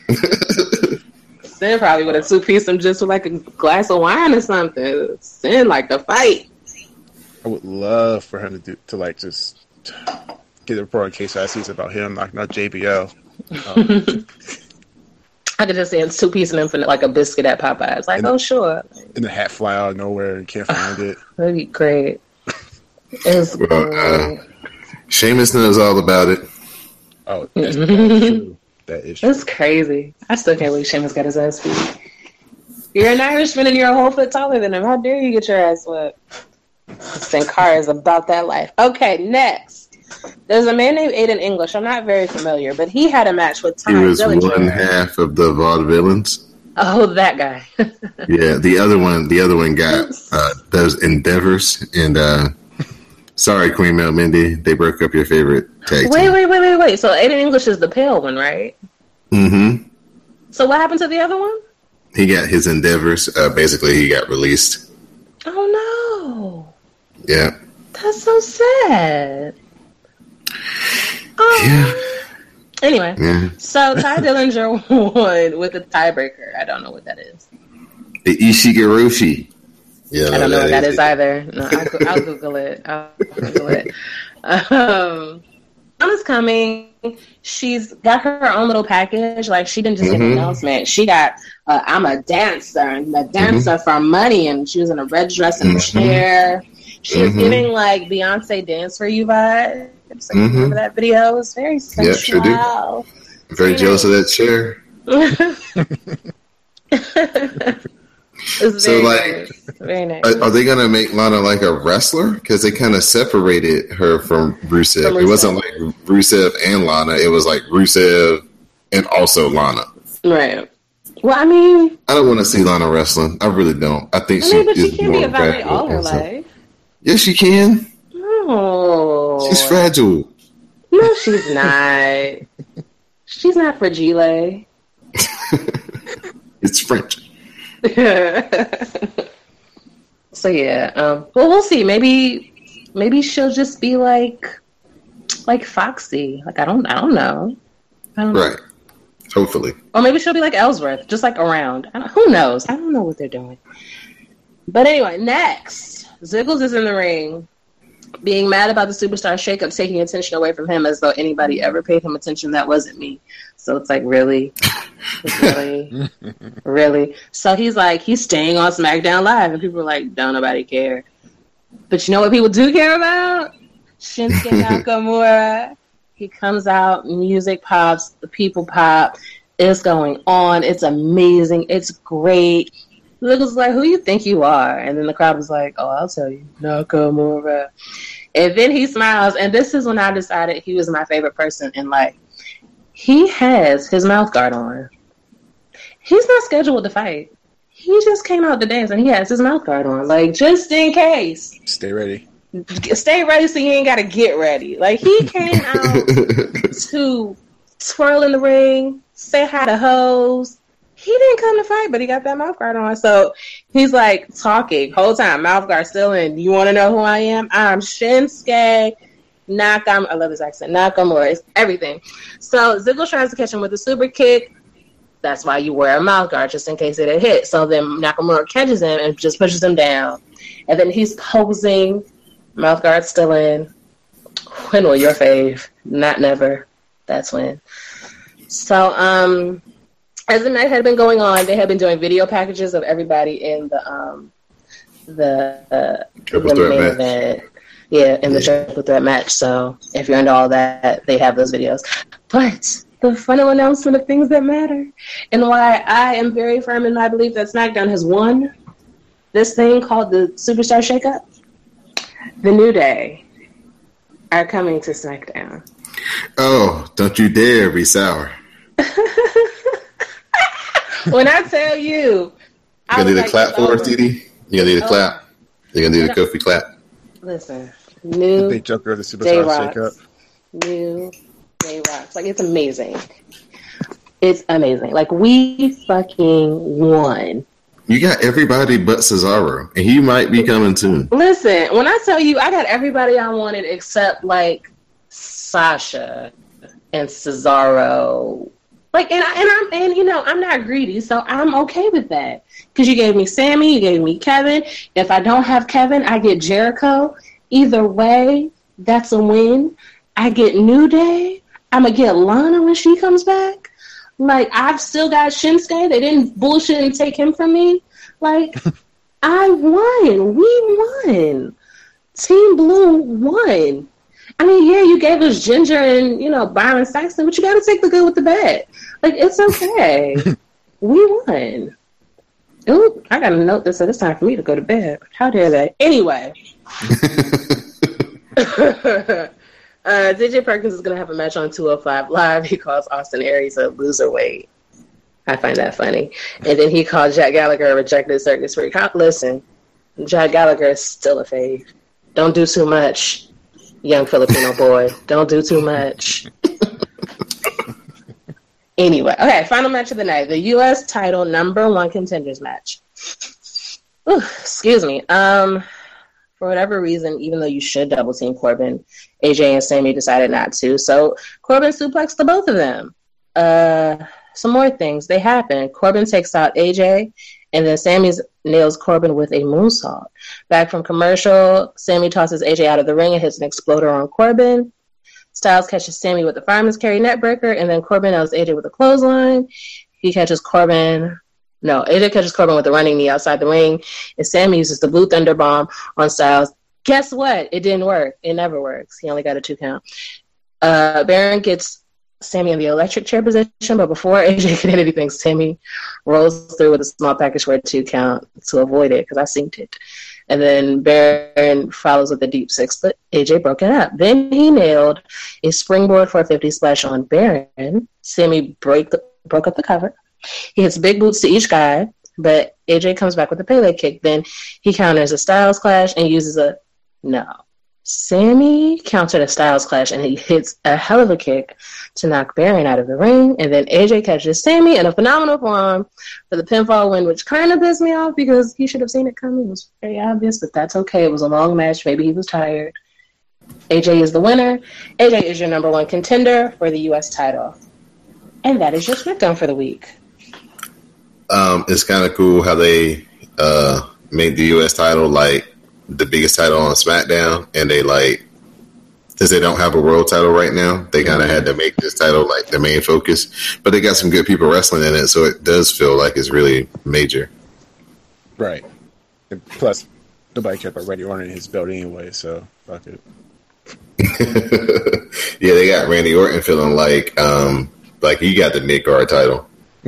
Sin probably would have two-pieced him just with like a glass of wine or something. Sin like to fight. I would love for him to do to like just get a report in case I see about him knocking out J B L. Um, I could just say it's two-piecing him for like a biscuit at Popeyes. Like, oh sure. And the hat fly out of nowhere and can't find it. That'd be great. It's well, uh, Sheamus knows all about it. Oh, that's, that's true. That is true. It's crazy. I still can't believe Sheamus got his ass beat. You're an Irishman and you're a whole foot taller than him. How dare you get your ass whipped? Sin Cara is about that life. Okay, next. There's a man named Aiden English. I'm not very familiar, but he had a match with Ty He was Dillinger. one half of the Vaudevillains. Oh, that guy. Yeah, the other one, the other one got uh, those endeavors. And uh, sorry, Queen Mel Mindy, they broke up your favorite tag Wait, team. wait, wait, wait, wait. So Aiden English is the pale one, right? Mm-hmm. So what happened to the other one? He got his endeavors. Uh, basically, he got released. Oh no! Yeah. That's so sad. Oh. Yeah. Anyway, yeah. so Ty Dillinger won with a tiebreaker. I don't know what that is. The Ishigarushi. Yeah, I don't know what that is, is either. No, I'll, I'll Google it. I'll Google it. Um, Anna's coming. She's got her own little package. Like, she didn't just mm-hmm. get an announcement. She got, uh, I'm a dancer, and a dancer mm-hmm. for money, and she was in a red dress in a mm-hmm. chair. She was mm-hmm. giving, like, Beyonce Dance For You vibes. Like, mm-hmm. Remember that video? It was very sensual. Yeah, sure do. I'm very jealous of that chair. So, like, nice. Very nice. Are, are they going to make Lana like a wrestler? Because they kind of separated her from Rusev. From Rusev. It wasn't like Rusev and Lana. It was like Rusev and also Lana. Right. Well, I mean, I don't want to see Lana wrestling. I really don't. I think I she mean, but is she can't more be a valet all her also. life. Yes, she can. No. She's fragile. No, she's not. She's not fragile. It's French. So yeah, um, well, we'll see. Maybe, maybe she'll just be like, like Foxy. Like I don't, I don't know. I don't right. know. Hopefully. Or maybe she'll be like Ellsworth, just like around. I don't, who knows? I don't know what they're doing. But anyway, next, Ziggles is in the ring, being mad about the superstar shakeup, taking attention away from him, as though anybody ever paid him attention. That wasn't me. So it's like, really? really? Really? So he's like, he's staying on SmackDown Live, and people are like, don't nobody care. But you know what people do care about? Shinsuke Nakamura. He comes out, music pops, the people pop. It's going on. It's amazing. It's great. Ziggles like, who you think you are? And then the crowd was like, oh, I'll tell you, Nakamura. And then he smiles, and this is when I decided he was my favorite person in life. He has his mouth guard on. He's not scheduled to fight. He just came out to dance, and he has his mouth guard on, like, just in case. Stay ready. Stay ready so you ain't got to get ready. Like, he came out to twirl in the ring, say hi to hoes. He didn't come to fight, but he got that mouth guard on. So he's like talking whole time, mouth guard still in. You want to know who I am? I'm Shinsuke Nakamura. I love his accent. Nakamura. It's everything. So Ziggles tries to catch him with a super kick. That's why you wear a mouth guard, just in case it had hit. So then Nakamura catches him and just pushes him down. And then he's posing, mouth guard still in. When will your fave? Not never. That's when. So, um, as the night had been going on, they had been doing video packages of everybody in the um, the, uh, the main event. Yeah, in the yeah. triple threat match. So if you're into all that, they have those videos. But the final announcement of things that matter, and why I am very firm in my belief that SmackDown has won this thing called the Superstar Shakeup. The New Day are coming to SmackDown. Oh, don't you dare be sour. When I tell you, you gonna need a like clap for us, D D? You gonna need a oh. clap? You gonna need a Kofi clap? Listen, new the big Joker of the Superstar Shakeup. New Day Rocks. Like, it's amazing. It's amazing. Like, we fucking won. You got everybody but Cesaro, and he might be coming soon. Listen, when I tell you, I got everybody I wanted except like Sasha and Cesaro. Like, and I, and I'm and you know I'm not greedy, so I'm okay with that. Because you gave me Sammy, you gave me Kevin. If I don't have Kevin, I get Jericho. Either way, that's a win. I get New Day. I'm gonna get Lana when she comes back. Like, I've still got Shinsuke. They didn't bullshit and take him from me. Like, I won. We won. Team Blue won. I mean, yeah, you gave us Ginger and, you know, Byron Saxton, but you got to take the good with the bad. Like, it's okay. We won. Ooh, I got to note this, so it's time for me to go to bed. How dare they? Anyway. uh, D J Perkins is going to have a match on two oh five Live. He calls Austin Aries a loser weight. I find that funny. And then he called Jack Gallagher a rejected circus freak. Listen, Jack Gallagher is still a fave. Don't do too much, young Filipino boy. Don't do too much. Anyway, okay, final match of the night. The U S title number one contenders match. Ooh, excuse me. Um, for whatever reason, even though you should double team Corbin, A J and Sammy decided not to. So Corbin suplexed the both of them. Uh, some more things. They happen. Corbin takes out A J, and then Sammy nails Corbin with a moonsault. Back from commercial, Sammy tosses A J out of the ring and hits an exploder on Corbin. Styles catches Sammy with the fireman's carry neckbreaker, and then Corbin nails A J with a clothesline. He catches Corbin. No, A J catches Corbin with a running knee outside the ring, and Sammy uses the Blue Thunder Bomb on Styles. Guess what? It didn't work. It never works. He only got a two count. Uh, Baron gets Sammy in the electric chair position, but before A J can hit anything, Sammy rolls through with a small package for a two count to avoid it, because I synced it. And then Baron follows with a deep six, but A J broke it up. Then he nailed a springboard four fifty splash on Baron. Sammy break the, broke up the cover. He hits big boots to each guy, but A J comes back with a Pele kick. Then he counters a Styles Clash and uses a... No. Sammy countered a Styles Clash, and he hits a hell of a kick to knock Baron out of the ring. And then A J catches Sammy in a phenomenal form for the pinfall win, which kind of pissed me off because he should have seen it coming. It was very obvious, but that's okay. It was a long match. Maybe he was tired. A J is the winner. A J is your number one contender for the U S title. And that is your SmackDown for the week. Um, it's kind of cool how they uh, made the U S title like the biggest title on SmackDown, and they like, since they don't have a world title right now, they kind of had to make this title like the main focus. But they got some good people wrestling in it, so it does feel like it's really major. Right. And plus, nobody kept a Randy Orton in his belt anyway, so fuck it. Yeah, they got Randy Orton feeling like um, like he got the mid-card title.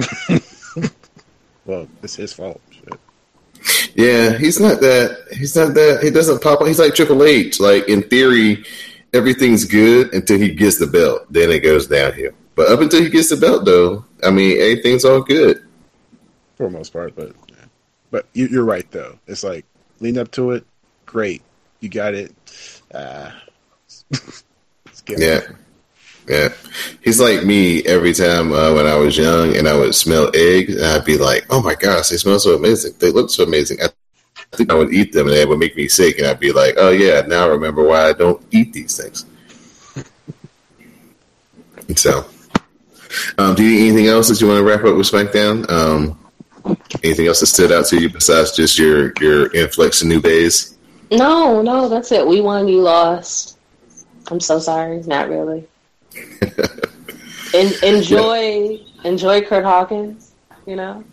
Well, it's his fault. Shit. Yeah, he's not that. He's not that. He doesn't pop up. He's like Triple H. Like, in theory, everything's good until he gets the belt. Then it goes downhill. But up until he gets the belt, though, I mean, everything's all good. For the most part, but yeah. But you, you're right, though. It's like, lean up to it. Great. You got it. Uh, yeah. Yeah. He's like me every time uh, when I was young and I would smell eggs, and I'd be like, oh my gosh, they smell so amazing. They look so amazing. I think I would eat them and they would make me sick, and I'd be like, oh yeah, now I remember why I don't eat these things. So, Um, do you need anything else that you want to wrap up with SmackDown? Um, anything else that stood out to you besides just your, your influx of new days? No, no, that's it. We won, you lost. I'm so sorry. Not really. En- enjoy, yeah. enjoy Kurt Hawkins, you know?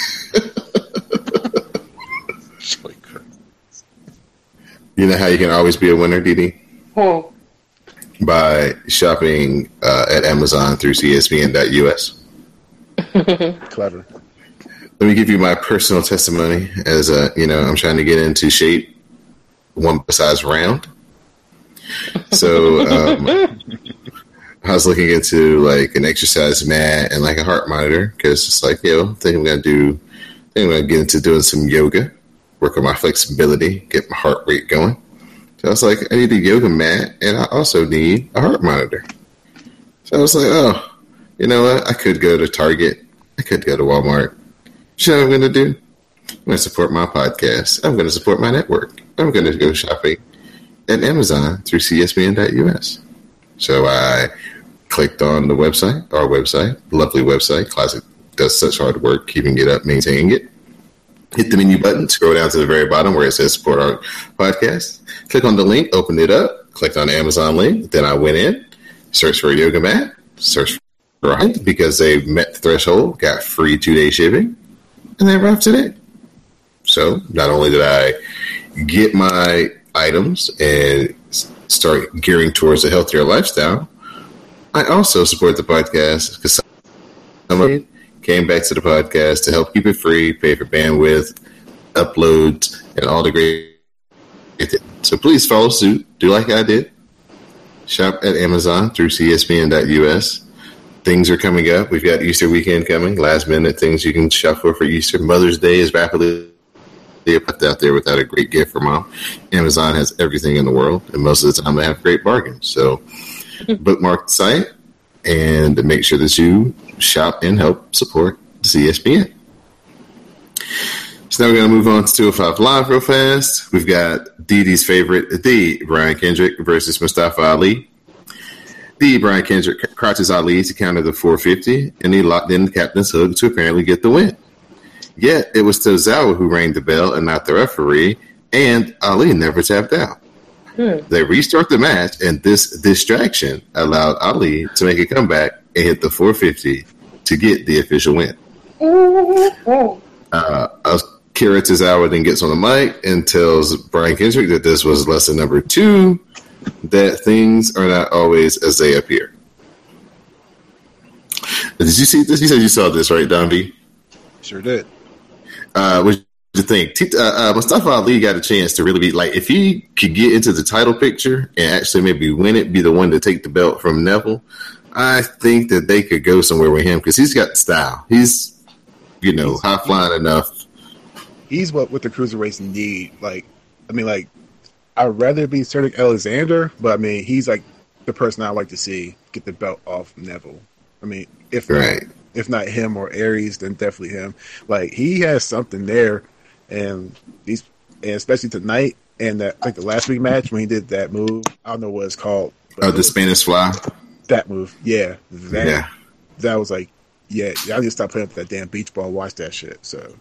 You know how you can always be a winner, Didi? Hmm. By shopping uh, at Amazon through C S P N dot U S. Clever. Let me give you my personal testimony as a, you know, I'm trying to get into shape, one size round. So um, I was looking into like an exercise mat and like a heart monitor because it's like, yo, I think I'm going to do, I think I'm going to get into doing some yoga, work on my flexibility, get my heart rate going. So I was like, I need a yoga mat and I also need a heart monitor. So I was like, oh, you know what? I could go to Target. I could go to Walmart. You know what I'm going to do? I'm going to support my podcast. I'm going to support my network. I'm going to go shopping at Amazon through C S P N dot U S. So I clicked on the website, our website, lovely website. Classic does such hard work keeping it up, maintaining it. Hit the menu button, scroll down to the very bottom where it says support our podcast. Click on the link, open it up, clicked on the Amazon link. Then I went in, searched for a yoga mat, searched for a height because they met the threshold, got free two-day shipping, and they arrived today. So not only did I get my items and start gearing towards a healthier lifestyle, I also support the podcast because somebody came back to the podcast to help keep it free, pay for bandwidth, uploads, and all the great. So please follow suit. Do like I did. Shop at Amazon through C S P N dot U S. Things are coming up. We've got Easter weekend coming. Last minute things you can shop for for Easter. Mother's Day is rapidly put out there without a great gift for mom. Amazon has everything in the world, and most of the time they have great bargains. So bookmark the site and make sure that you shop and help support the C S P N. So now we're going to move on to two oh five Live real fast. We've got Didi's favorite, the Brian Kendrick versus Mustafa Ali. The Brian Kendrick crouches Ali to counter the four fifty, and he locked in the captain's hook to apparently get the win. Yet it was Tozawa who rang the bell and not the referee, and Ali never tapped out. Hmm. They restart the match, and this distraction allowed Ali to make a comeback and hit the four fifty to get the official win. Uh, Akira Tozawa then gets on the mic and tells Brian Kendrick that this was lesson number two, that things are not always as they appear. Did you see this? You said you saw this, right, Don B? Sure did. Uh, what did you think? T- uh, uh, Mustafa Ali got a chance to really be like, if he could get into the title picture and actually maybe win it, be the one to take the belt from Neville, I think that they could go somewhere with him because he's got style. He's, you know, he's, high flying enough. He's what what the cruiserweights need. Like, I mean, like, I'd rather be Cedric Alexander, but I mean, he's like the person I'd like to see get the belt off Neville. I mean, if right. not, if not him or Aries, then definitely him. Like, he has something there, and these, and especially tonight, and that like the last week match when he did that move. I don't know what it's called. Oh, the Spanish Fly. That move, yeah, that, yeah. That was like, yeah, I need to stop playing with that damn beach ball. Watch that shit. So,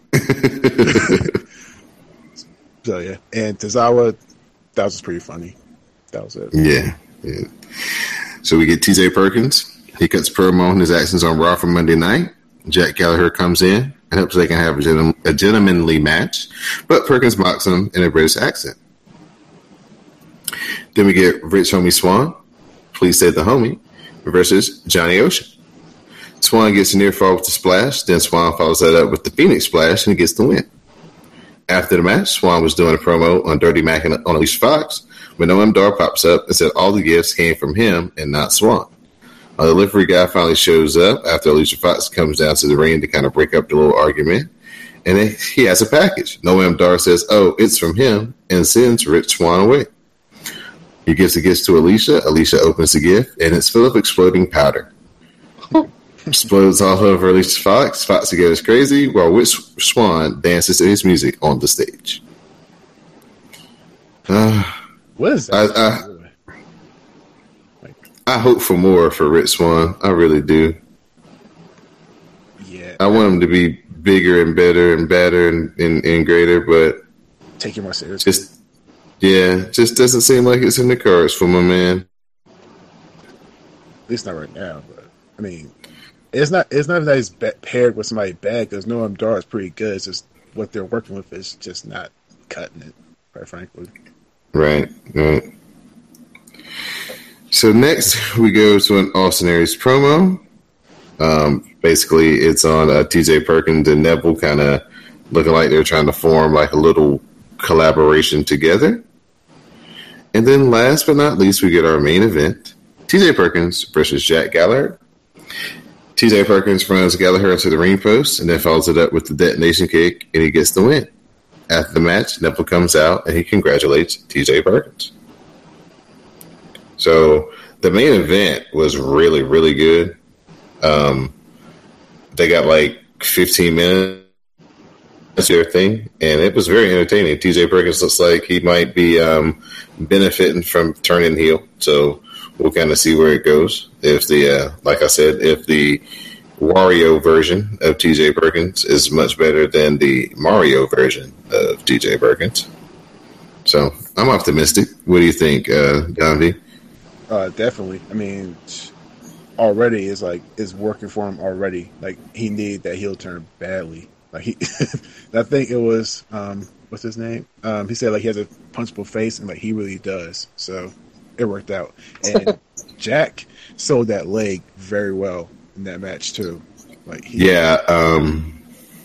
so yeah, and Tozawa, that was just pretty funny. That was it. Yeah, yeah. So we get T J Perkins. He cuts promo on his actions on Raw for Monday night. Jack Gallagher comes in and hopes they can have a, gentleman, a gentlemanly match, but Perkins mocks him in a British accent. Then we get Rich Homie Swan, please say the homie, versus Johnny Ocean. Swan gets a near fall with the splash, then Swan follows that up with the Phoenix Splash and gets the win. After the match, Swan was doing a promo on Dirty Mac and on Alicia Fox when Noam Dar pops up and said all the gifts came from him and not Swan. A delivery guy finally shows up after Alicia Fox comes down to the ring to kind of break up the little argument, and then he has a package. Noam Dar says, oh, it's from him, and sends Rich Swan away. He gives the gifts to Alicia. Alicia opens the gift, and it's full of exploding powder. Explodes all over Alicia Fox. Fox goes crazy, while Rich Swan dances to his music on the stage. Uh, what is that? I, I, I hope for more for Rich Swan. I really do. I want him to be bigger and better and better and, and, and greater, but take it more seriously. Just yeah, just doesn't seem like it's in the cards for my man. At least not right now. But I mean, it's not it's not that he's paired with somebody bad because Noam Dar is pretty good. It's just what they're working with is just not cutting it, quite frankly. Right, right. So next we go to an Austin Aries promo. Um, basically, it's on uh, T J Perkins and Neville kind of looking like they're trying to form like a little collaboration together. And then last but not least, we get our main event. T J Perkins versus Jack Gallagher. T J Perkins runs Gallagher into the ring post and then follows it up with the detonation kick, and he gets the win. After the match, Neville comes out and he congratulates T J Perkins. So the main event was really, really good. Um, they got like fifteen minutes of their thing, and it was very entertaining. T J Perkins looks like he might be um, benefiting from turning heel, so we'll kind of see where it goes. If the, uh, like I said, if the Wario version of T J Perkins is much better than the Mario version of T J Perkins. So I'm optimistic. What do you think, uh, Don V? Uh, definitely. I mean, already is like is working for him already. Like he needed that heel turn badly. Like he, I think it was um, what's his name? Um, he said like he has a punchable face, and like he really does. So it worked out. And Jack sold that leg very well in that match too. Like he, yeah. Um,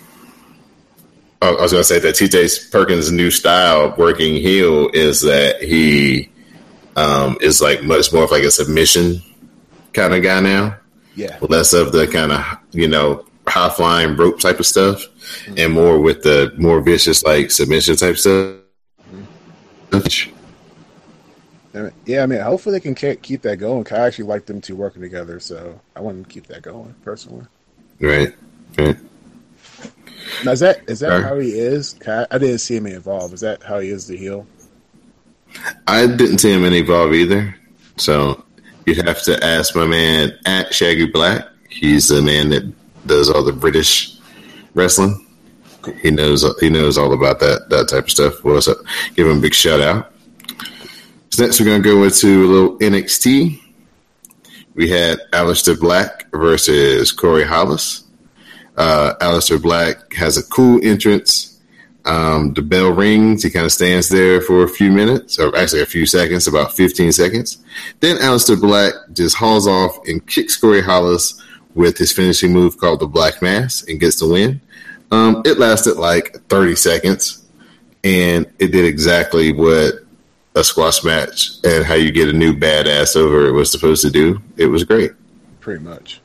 I was gonna say that T J Perkins' new style working heel is that he um, is like much more of like a submission kind of guy now. Yeah. Less of the kind of, you know, high flying rope type of stuff, mm-hmm. and more with the more vicious like submission type stuff. Mm-hmm. Yeah, I mean, hopefully they can keep that going. I actually like them two working together, so I want them to keep that going personally. Right. Right. Now, is that is that right. how he is? I, I didn't see him involved. Is that how he is the heel? I didn't see him in Evolve either. So you'd have to ask my man at Shaggy Black. He's the man that does all the British wrestling. Cool. He knows he knows all about that that type of stuff. Well, so give him a big shout out. So next we're gonna go into a little N X T. We had Aleister Black versus Corey Hollis. Uh, Aleister Black has a cool entrance. Um, the bell rings. He kind of stands there for a few minutes, or actually a few seconds, about fifteen seconds. Then Aleister Black just hauls off and kicks Corey Hollis with his finishing move called the Black Mass and gets the win. Um, it lasted like thirty seconds, and it did exactly what a squash match and how you get a new badass over it was supposed to do. It was great. Pretty much.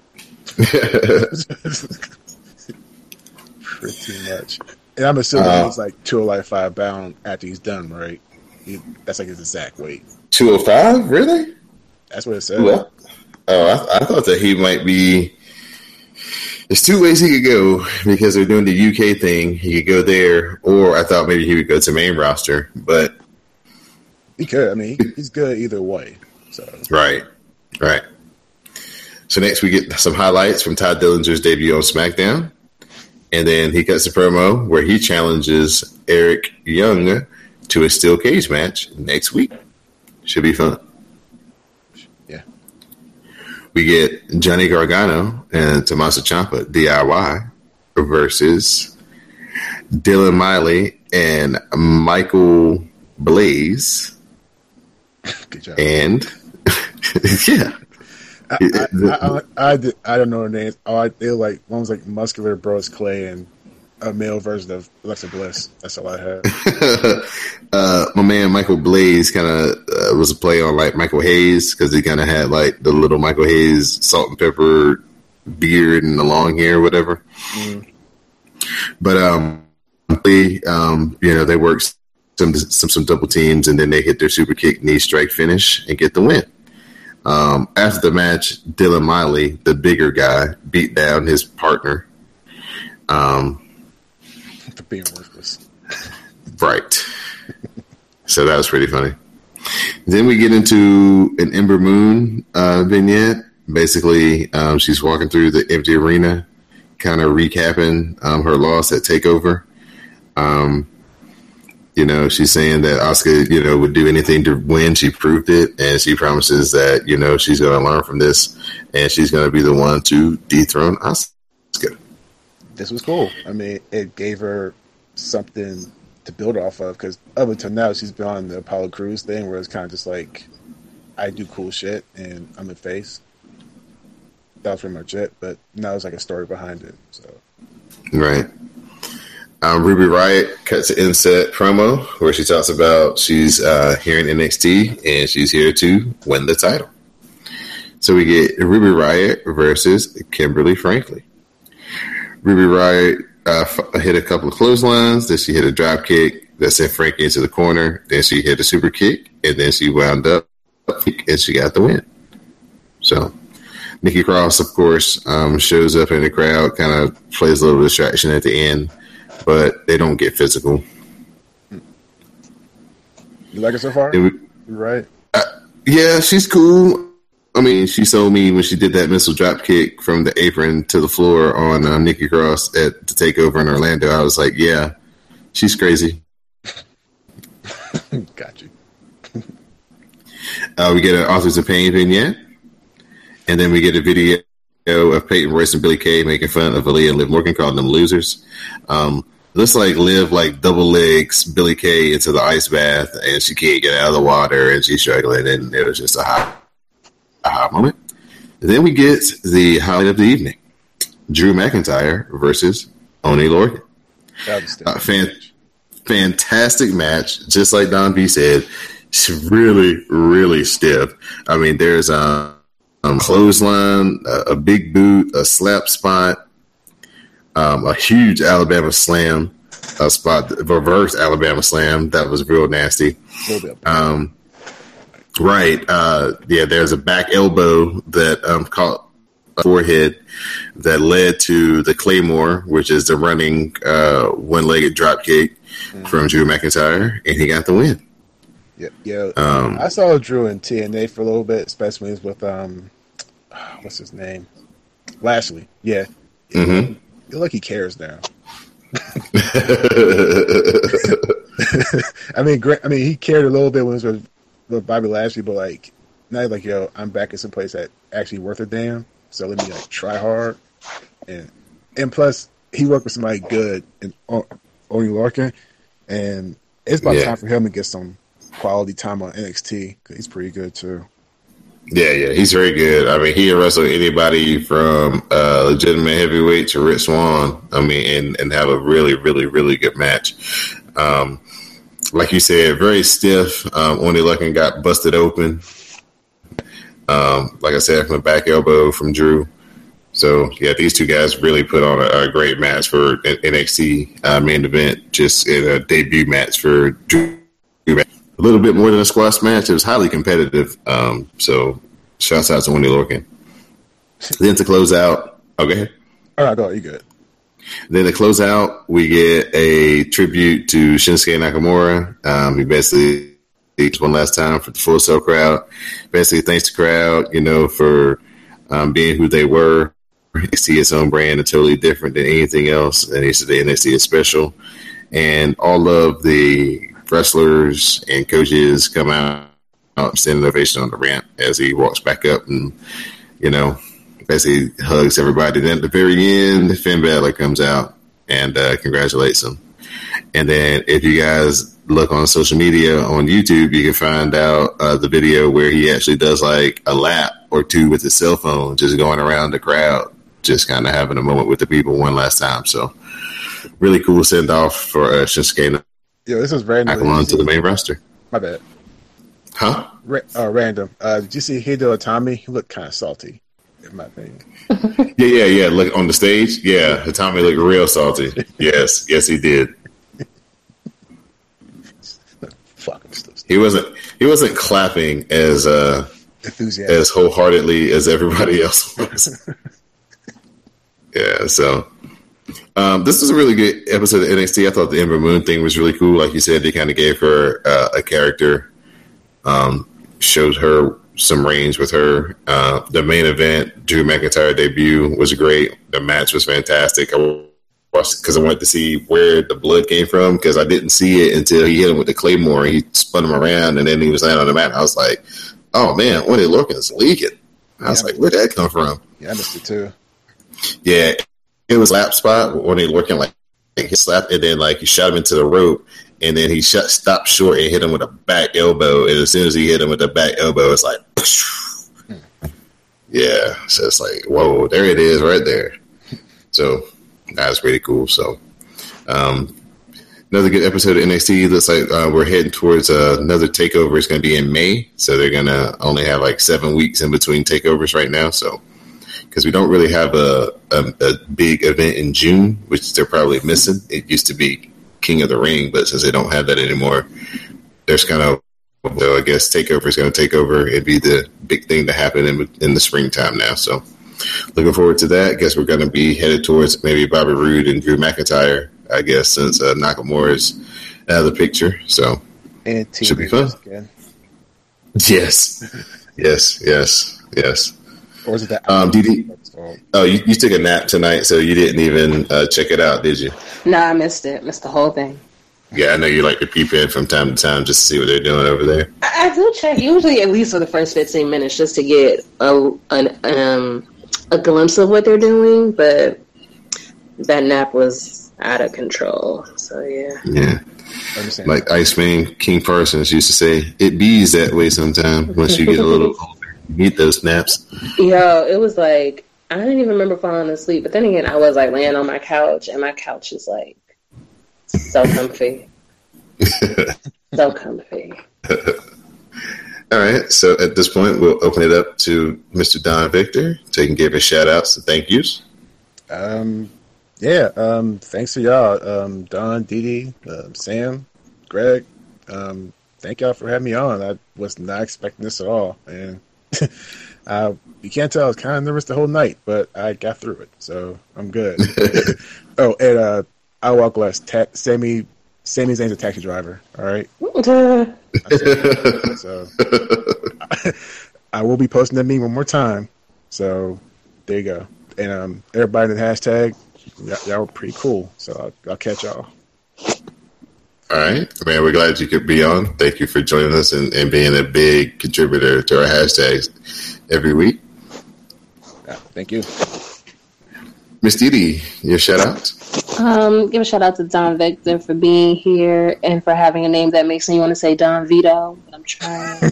Pretty much. And I'm assuming uh, he's like two oh five bound after he's done, right? He, that's like his exact weight. two oh five? Really? That's what it said. Well, oh, I, I thought that he might be. There's two ways he could go because they're doing the U K thing. He could go there, or I thought maybe he would go to main roster, but he could. I mean, he, he's good either way. So right, right. So next we get some highlights from Todd Dillinger's debut on SmackDown. And then he cuts a promo where he challenges Eric Young to a steel cage match next week. Should be fun. Yeah. We get Johnny Gargano and Tommaso Ciampa, D I Y, versus Dylan Miley and Michael Blaze. Good job. And, yeah. I, I, I, I, did, I don't know their names. Oh, I, they were like one was like Muscular Bros Clay and a male version of Alexa Bliss. That's all I had. uh, my man Michael Blaze kind of uh, was a play on like Michael Hayes because he kind of had like the little Michael Hayes salt and pepper beard and the long hair, or whatever. Mm. But um, they, um, you know, they worked some, some some double teams and then they hit their super kick knee strike finish and get the win. Um, after the match, Dylan Miley, the bigger guy, beat down his partner. Um, For being worthless. Right. So that was pretty funny. Then we get into an Ember Moon uh, vignette. Basically, um, she's walking through the empty arena, kind of recapping um, her loss at TakeOver. Um, you know, she's saying that Asuka, you know, would do anything to win. She proved it, and she promises that, you know, she's going to learn from this, and she's going to be the one to dethrone Asuka. This was cool. I mean, it gave her something to build off of, because up until now, she's been on the Apollo Crews thing, where it's kind of just like, I do cool shit, and I'm a face. That was pretty much it, but now it's like a story behind it. So, right. Um, Ruby Riott cuts an inset promo where she talks about she's uh, here in N X T and she's here to win the title. So we get Ruby Riott versus Kimberly Franklin. Ruby Riott uh, f- hit a couple of clotheslines, then she hit a drop kick that sent Frankie into the corner, then she hit a super kick, and then she wound up and she got the win. So Nikki Cross, of course, um, shows up in the crowd, kind of plays a little distraction at the end, but they don't get physical. You like it so far? We, right? Uh, yeah, she's cool. I mean, she sold me when she did that missile drop kick from the apron to the floor on uh, Nikki Cross at the TakeOver in Orlando. I was like, yeah, she's crazy. Got you. uh, we get an Authors of Pain vignette, and then we get a video of Peyton Royce and Billie Kay making fun of Aaliyah and Liv Morgan, calling them losers. Um, looks like Liv like double legs Billie Kay into the ice bath, and she can't get out of the water, and she's struggling, and it was just a hot, a hot moment. And then we get the highlight of the evening: Drew McIntyre versus Oney Lorcan. Uh, fan- fantastic match, just like Don B said. It's really, really stiff. I mean, there's a um, clothesline, a, a big boot, a slap spot, um, a huge Alabama slam, a spot, reverse Alabama slam. That was real nasty. Um, right. Uh, yeah, there's a back elbow that um, caught a forehead that led to the Claymore, which is the running uh, one-legged drop kick mm-hmm. from Drew McIntyre, and he got the win. Yeah, yeah. Um, I saw Drew in T N A for a little bit, especially when he was with um, what's his name, Lashley. Yeah, mm-hmm. It like he cares now. I mean, I mean, he cared a little bit when he was with, with Bobby Lashley, but like now, like yo, I'm back in some place that actually worth a damn. So let me like try hard, and and plus he worked with somebody good in Oney Lorcan, and it's about yeah. time for him to get some quality time on N X T because he's pretty good too. Yeah, yeah, he's very good. I mean, he can wrestle anybody from uh, legitimate heavyweight to Rich Swann. I mean, and, and have a really, really, really good match. Um, like you said, very stiff. Um, Oney Lorcan got busted open. Um, like I said, from the back elbow from Drew. So, yeah, these two guys really put on a, a great match for N X T uh, main event, just in a debut match for Drew. A little bit more than a squash match. It was highly competitive. Um, so, shouts out to Oney Lorcan. Then to close out, oh, go ahead. All right, go ahead. You good. Then to close out, we get a tribute to Shinsuke Nakamura. Um, he basically one last time for the Full Sail crowd. Basically, thanks the crowd, you know, for um, being who they were. N X T its own brand and totally different than anything else. And he said the N X T is special. And all of the wrestlers and coaches come out, out stand an ovation on the ramp as he walks back up and, you know, basically hugs everybody. Then at the very end, Finn Balor comes out and uh, congratulates him. And then if you guys look on social media on YouTube, you can find out uh, the video where he actually does like a lap or two with his cell phone, just going around the crowd, just kind of having a moment with the people one last time. So really cool send off for uh, Shinsuke. Yo, this was very nice. On to the main roster. My bad. Huh? Ra- uh, random. Uh, did you see Hideo Itami? He looked kind of salty, in my opinion. yeah, yeah, yeah. Look on the stage. Yeah, Itami looked real salty. Yes, yes, he did. Fucking stupid. He wasn't. He wasn't clapping as uh, as wholeheartedly as everybody else was. yeah. So. Um, this was a really good episode of N X T. I thought the Ember Moon thing was really cool. Like you said, they kind of gave her uh, a character, um, showed her some range with her. Uh, the main event, Drew McIntyre debut, was great. The match was fantastic. I watched because I wanted to see where the blood came from because I didn't see it until he hit him with the Claymore. He spun him around and then he was laying on the mat. I was like, oh man, Oney Lorcan's leaking. I was yeah, like, where'd that come from? Yeah, I missed it too. Yeah, it was lap spot when he looking like he slapped and then like he shot him into the rope and then he shot stopped short and hit him with a back elbow and as soon as he hit him with the back elbow it's like hmm. yeah, so it's like whoa, there it is right there. So that was pretty cool. So um another good episode of N X T. Looks like uh, we're heading towards uh, another takeover. It's going to be in May, so they're going to only have like seven weeks in between takeovers right now. So because we don't really have a, a, a big event in June, which they're probably missing. It used to be King of the Ring, but since they don't have that anymore, there's kind of, well, I guess Takeover is going to take over and be the big thing to happen in, in the springtime now. So looking forward to that. I guess we're going to be headed towards maybe Bobby Roode and Drew McIntyre, I guess, since uh, Nakamura's out of the picture. So and should be fun. Again. Yes, yes, yes, yes. Or was it that? Um, D D, oh, you, you took a nap tonight, so you didn't even uh, check it out, did you? No, I missed it. Missed the whole thing. Yeah, I know you like to peep in from time to time just to see what they're doing over there. I, I do check usually at least for the first fifteen minutes just to get a an, um, a glimpse of what they're doing, but that nap was out of control. So yeah, yeah. Like Iceman King Parsons used to say, it bees that way sometimes once you get a little older. You need those naps. Yo, it was like I didn't even remember falling asleep, but then again, I was like laying on my couch, and my couch is like so comfy, so comfy. All right, so at this point, we'll open it up to Mister Don Victor, so he can give his shout outs and thank yous. Um, yeah, um, thanks to y'all, um, Don, Dee Dee, uh, Sam, Greg. Um, thank y'all for having me on. I was not expecting this at all, and uh, you can't tell I was kind of nervous the whole night, but I got through it, so I'm good. Oh, and uh, I walk less. Ta- Sammy, Sammy's name's a taxi driver. All right. So I, I will be posting that meme one more time. So there you go. And um, everybody in the hashtag, y- y'all were pretty cool. So I'll, I'll catch y'all. All right, man. We're glad you could be on. Thank you for joining us and, and being a big contributor to our hashtags every week. Yeah, thank you. Miss Dee Dee, your shout out? Um, give a shout out to Don Victor for being here and for having a name that makes me want to say Don Vito. But I'm trying.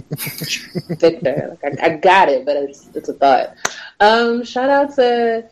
Victor. Like I, I got it, but it's it's a thought. Um, shout out to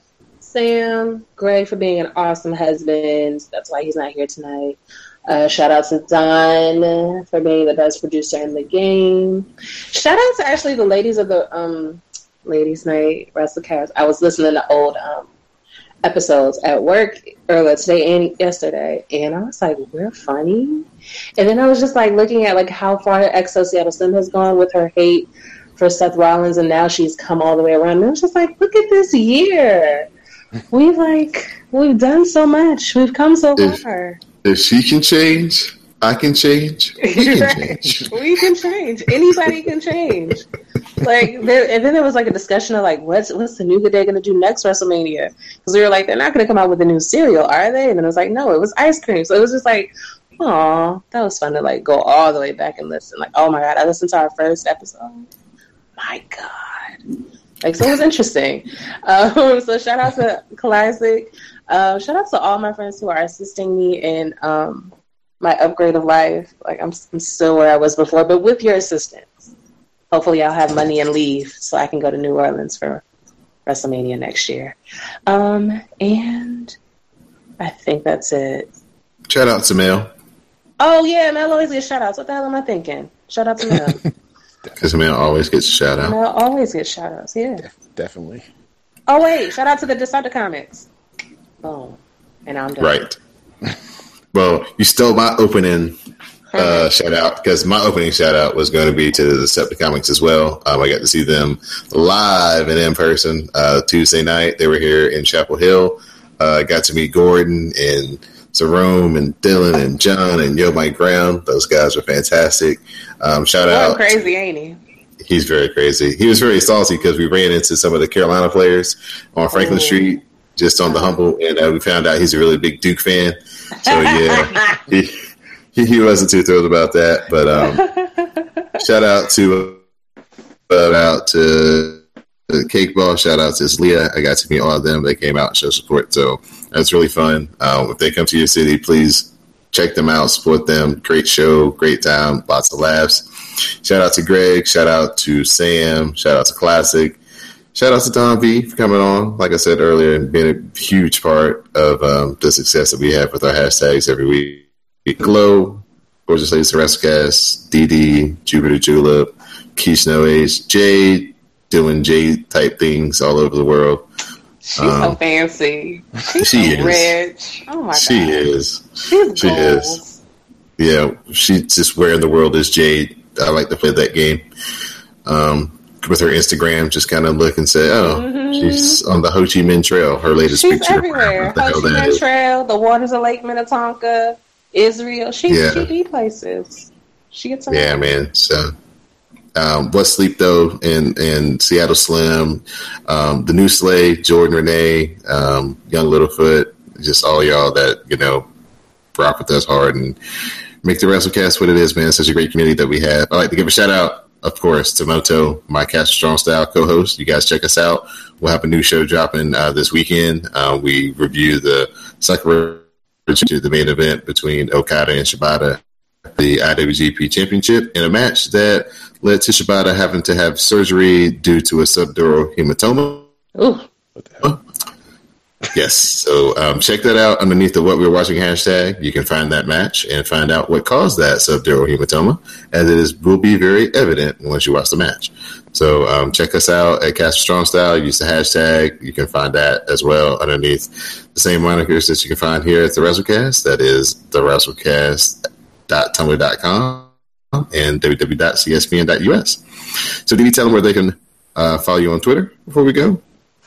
Sam Gray for being an awesome husband. That's why he's not here tonight. Uh, shout out to Don for being the best producer in the game. Shout out to actually the ladies of the um, Ladies Night WrestleCast. I was listening to old um, episodes at work earlier today and yesterday, and I was like, we're funny. And then I was just like looking at like how far X O Seattle Slim has gone with her hate for Seth Rollins, and now she's come all the way around. And I was just like, look at this year. We've like we've done so much. We've come so if, far. If she can change, I can change. We can right. change. We can change. Anybody can change. Like, there, and then there was like a discussion of like, what's what's the new that they're gonna do next WrestleMania? Because we were like, they're not gonna come out with a new cereal, are they? And then it was like, no, it was ice cream. So it was just like, oh, that was fun to like go all the way back and listen. Like, oh my god, I listened to our first episode. My god. Like, so it was interesting. Um, so shout out to Classic. Uh, shout out to all my friends who are assisting me in um, my upgrade of life. Like, I'm, I'm still where I was before, but with your assistance. Hopefully I'll have money and leave so I can go to New Orleans for WrestleMania next year. Um, and I think that's it. Shout out to Mel. Oh, yeah, Mel always gets shout outs. What the hell am I thinking? Shout out to Mel. Because Mel always gets a shout out. Mel always gets shout outs, yeah. Def- definitely. Oh, wait, shout out to the Decepticons. Oh, and I'm done. Right. Well, you stole my opening uh, shout out because my opening shout out was going to be to the Decepticons as well. Um, I got to see them live and in person uh, Tuesday night. They were here in Chapel Hill. I uh, got to meet Gordon and Jerome and Dylan and John and Yo Mike Brown. Those guys are fantastic. Um, shout Going out. crazy, ain't he? he's very crazy. He was very salty because we ran into some of the Carolina players on Franklin oh. Street, just on the humble, and uh, we found out he's a really big Duke fan. So yeah, he, he he wasn't too thrilled about that. But um, shout out to uh, out to uh, Cake Ball. Shout out to Leah. I got to meet all of them. They came out and showed support, so that's really fun. Um, if they come to your city, please check them out, support them. Great show, great time, lots of laughs. Shout out to Greg. Shout out to Sam. Shout out to Classic. Shout out to Don V for coming on, like I said earlier, and being a huge part of um, the success that we have with our hashtags every week. Glow, Gorgeous Ladies of WrestleCast, D D, Jupiter Julep, Keish No Age, Jade, doing Jade type things all over the world. She's um, so fancy. She's she so is. rich. Oh my god. She is. She's she goals. is. Yeah, she's just where in the world is Jade. I like to play that game. Um, with her Instagram, just kind of look and say, oh, mm-hmm. she's on the Ho Chi Minh Trail, her latest she's picture. Everywhere. Ho Chi Minh Trail, the waters of Lake Minnetonka, Israel. She, yeah. she be places. She gets around. Yeah, man. So, um, What's Sleep, though, and, and Seattle Slim, um, the new Slay, Jordan Renee, um, Young Littlefoot, just all y'all that, you know, rock with us hard and make the WrestleCast what it is, man. Such a great community that we have. I'd like to give a shout out, of course, to Moto, my Cast Strong Style co-host. You guys check us out. We'll have a new show dropping uh, this weekend. Uh, we review the Sakura to the main event between Okada and Shibata, the I W G P Championship, in a match that led to Shibata having to have surgery due to a subdural hematoma. Ooh. What the hell? Yes, so um, check that out underneath the What We're Watching hashtag. You can find that match and find out what caused that subdural hematoma, as it is will be very evident once you watch the match. So um, check us out at Cast Strong Style. Use the hashtag. You can find that as well underneath the same monikers that you can find here at the WrestleCast. That is the WrestleCast dot tumblr dot com and w w w dot c s p n dot u s. So did you tell them where they can uh, follow you on Twitter before we go?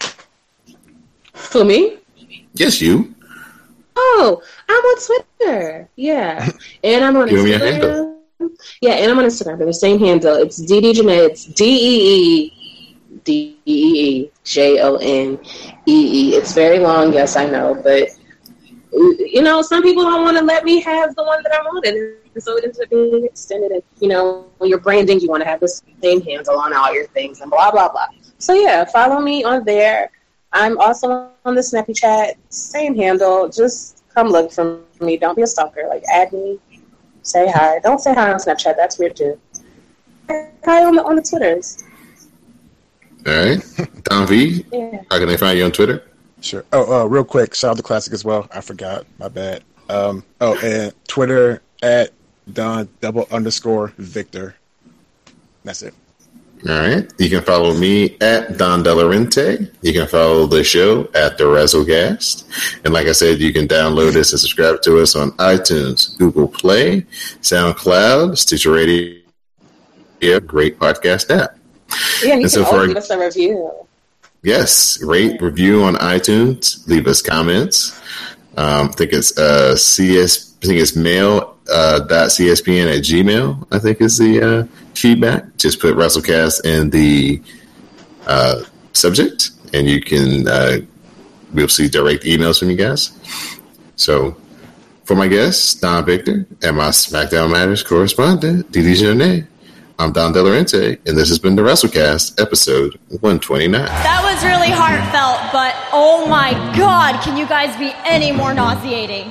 For me? Yes, you. Oh, I'm on Twitter. Yeah. And I'm on Give Instagram. me a handle. Yeah, and I'm on Instagram. They're the same handle. It's D D Janae. It's D E E D E E J O N E E. It's very long, yes, I know. But, you know, some people don't want to let me have the one that I'm on. And so it ends up being extended. And, you know, when you're branding, you want to have the same handle on all your things and blah, blah, blah. So, yeah, follow me on there. I'm also on the Snappy Chat, same handle. Just come look for me. Don't be a stalker. Like, add me, say hi. Don't say hi on Snapchat. That's weird too. Hi on the on the Twitters. All right, Don V. Yeah. How can they find you on Twitter? Sure. Oh, uh, real quick, shout out to Classic as well. I forgot. My bad. Um, oh, and Twitter at Don double underscore Victor. That's it. All right. You can follow me at Don Delarente. You can follow the show at The WrestleCast. And like I said, you can download us and subscribe to us on iTunes, Google Play, SoundCloud, Stitcher Radio. Yeah, great podcast app. Yeah, and you and so can for, leave us a review. Yes, rate, review on iTunes. Leave us comments. Um, I think it's uh, C S. I think it's mail uh, dot C S P N at Gmail. I think is the uh, feedback. Just put WrestleCast in the uh, subject, and you can uh, we'll see direct emails from you guys. So, for my guests, Don Victor, and my SmackDown Matters correspondent, D D Janae, I'm Don Delarente, and this has been the WrestleCast, episode one twenty-nine. That was really heartfelt, but oh my God, can you guys be any more nauseating?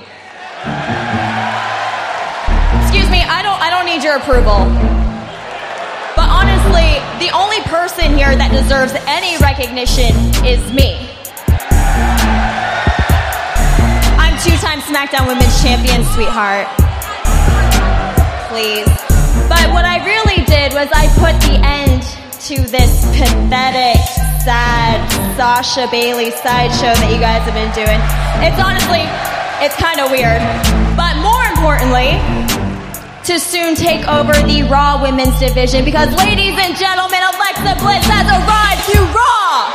Excuse me, I don't I don't need your approval. But honestly, the only person here that deserves any recognition is me. I'm two-time SmackDown Women's Champion, sweetheart. Please. But what I really did was I put the end to this pathetic, sad Sasha Bailey sideshow that you guys have been doing. It's honestly, it's kind of weird. But more importantly, to soon take over the Raw Women's Division, because ladies and gentlemen, Alexa Bliss has arrived to Raw!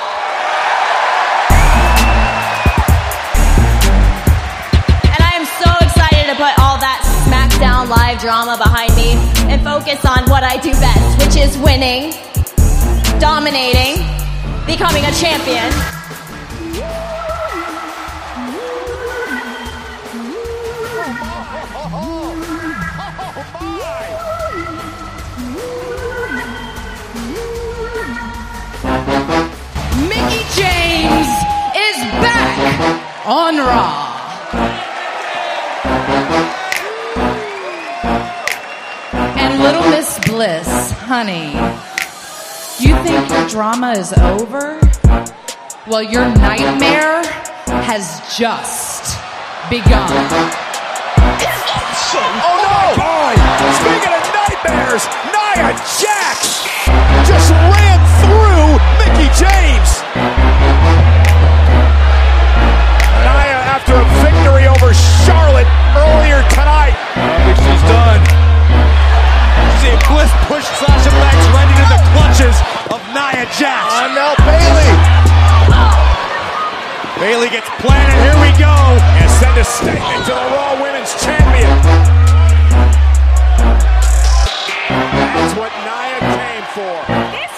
And I am so excited to put all that SmackDown Live drama behind me and focus on what I do best, which is winning. dominating, becoming a champion. Mickie James is back on Raw. And Little Miss Bliss, honey, you think your drama is over? Well, your nightmare has just begun. Oh no! Speaking of nightmares, Nia Jax just ran through Mickie James. Nia, after a victory over Charlotte earlier tonight, I don't think she's done. See Bliss push Sasha Banks right into the clutches of Nia Jax. And now Bayley. Bayley gets planted. Here we go, and send a statement to the Raw Women's Champion. That's what Nia came for. This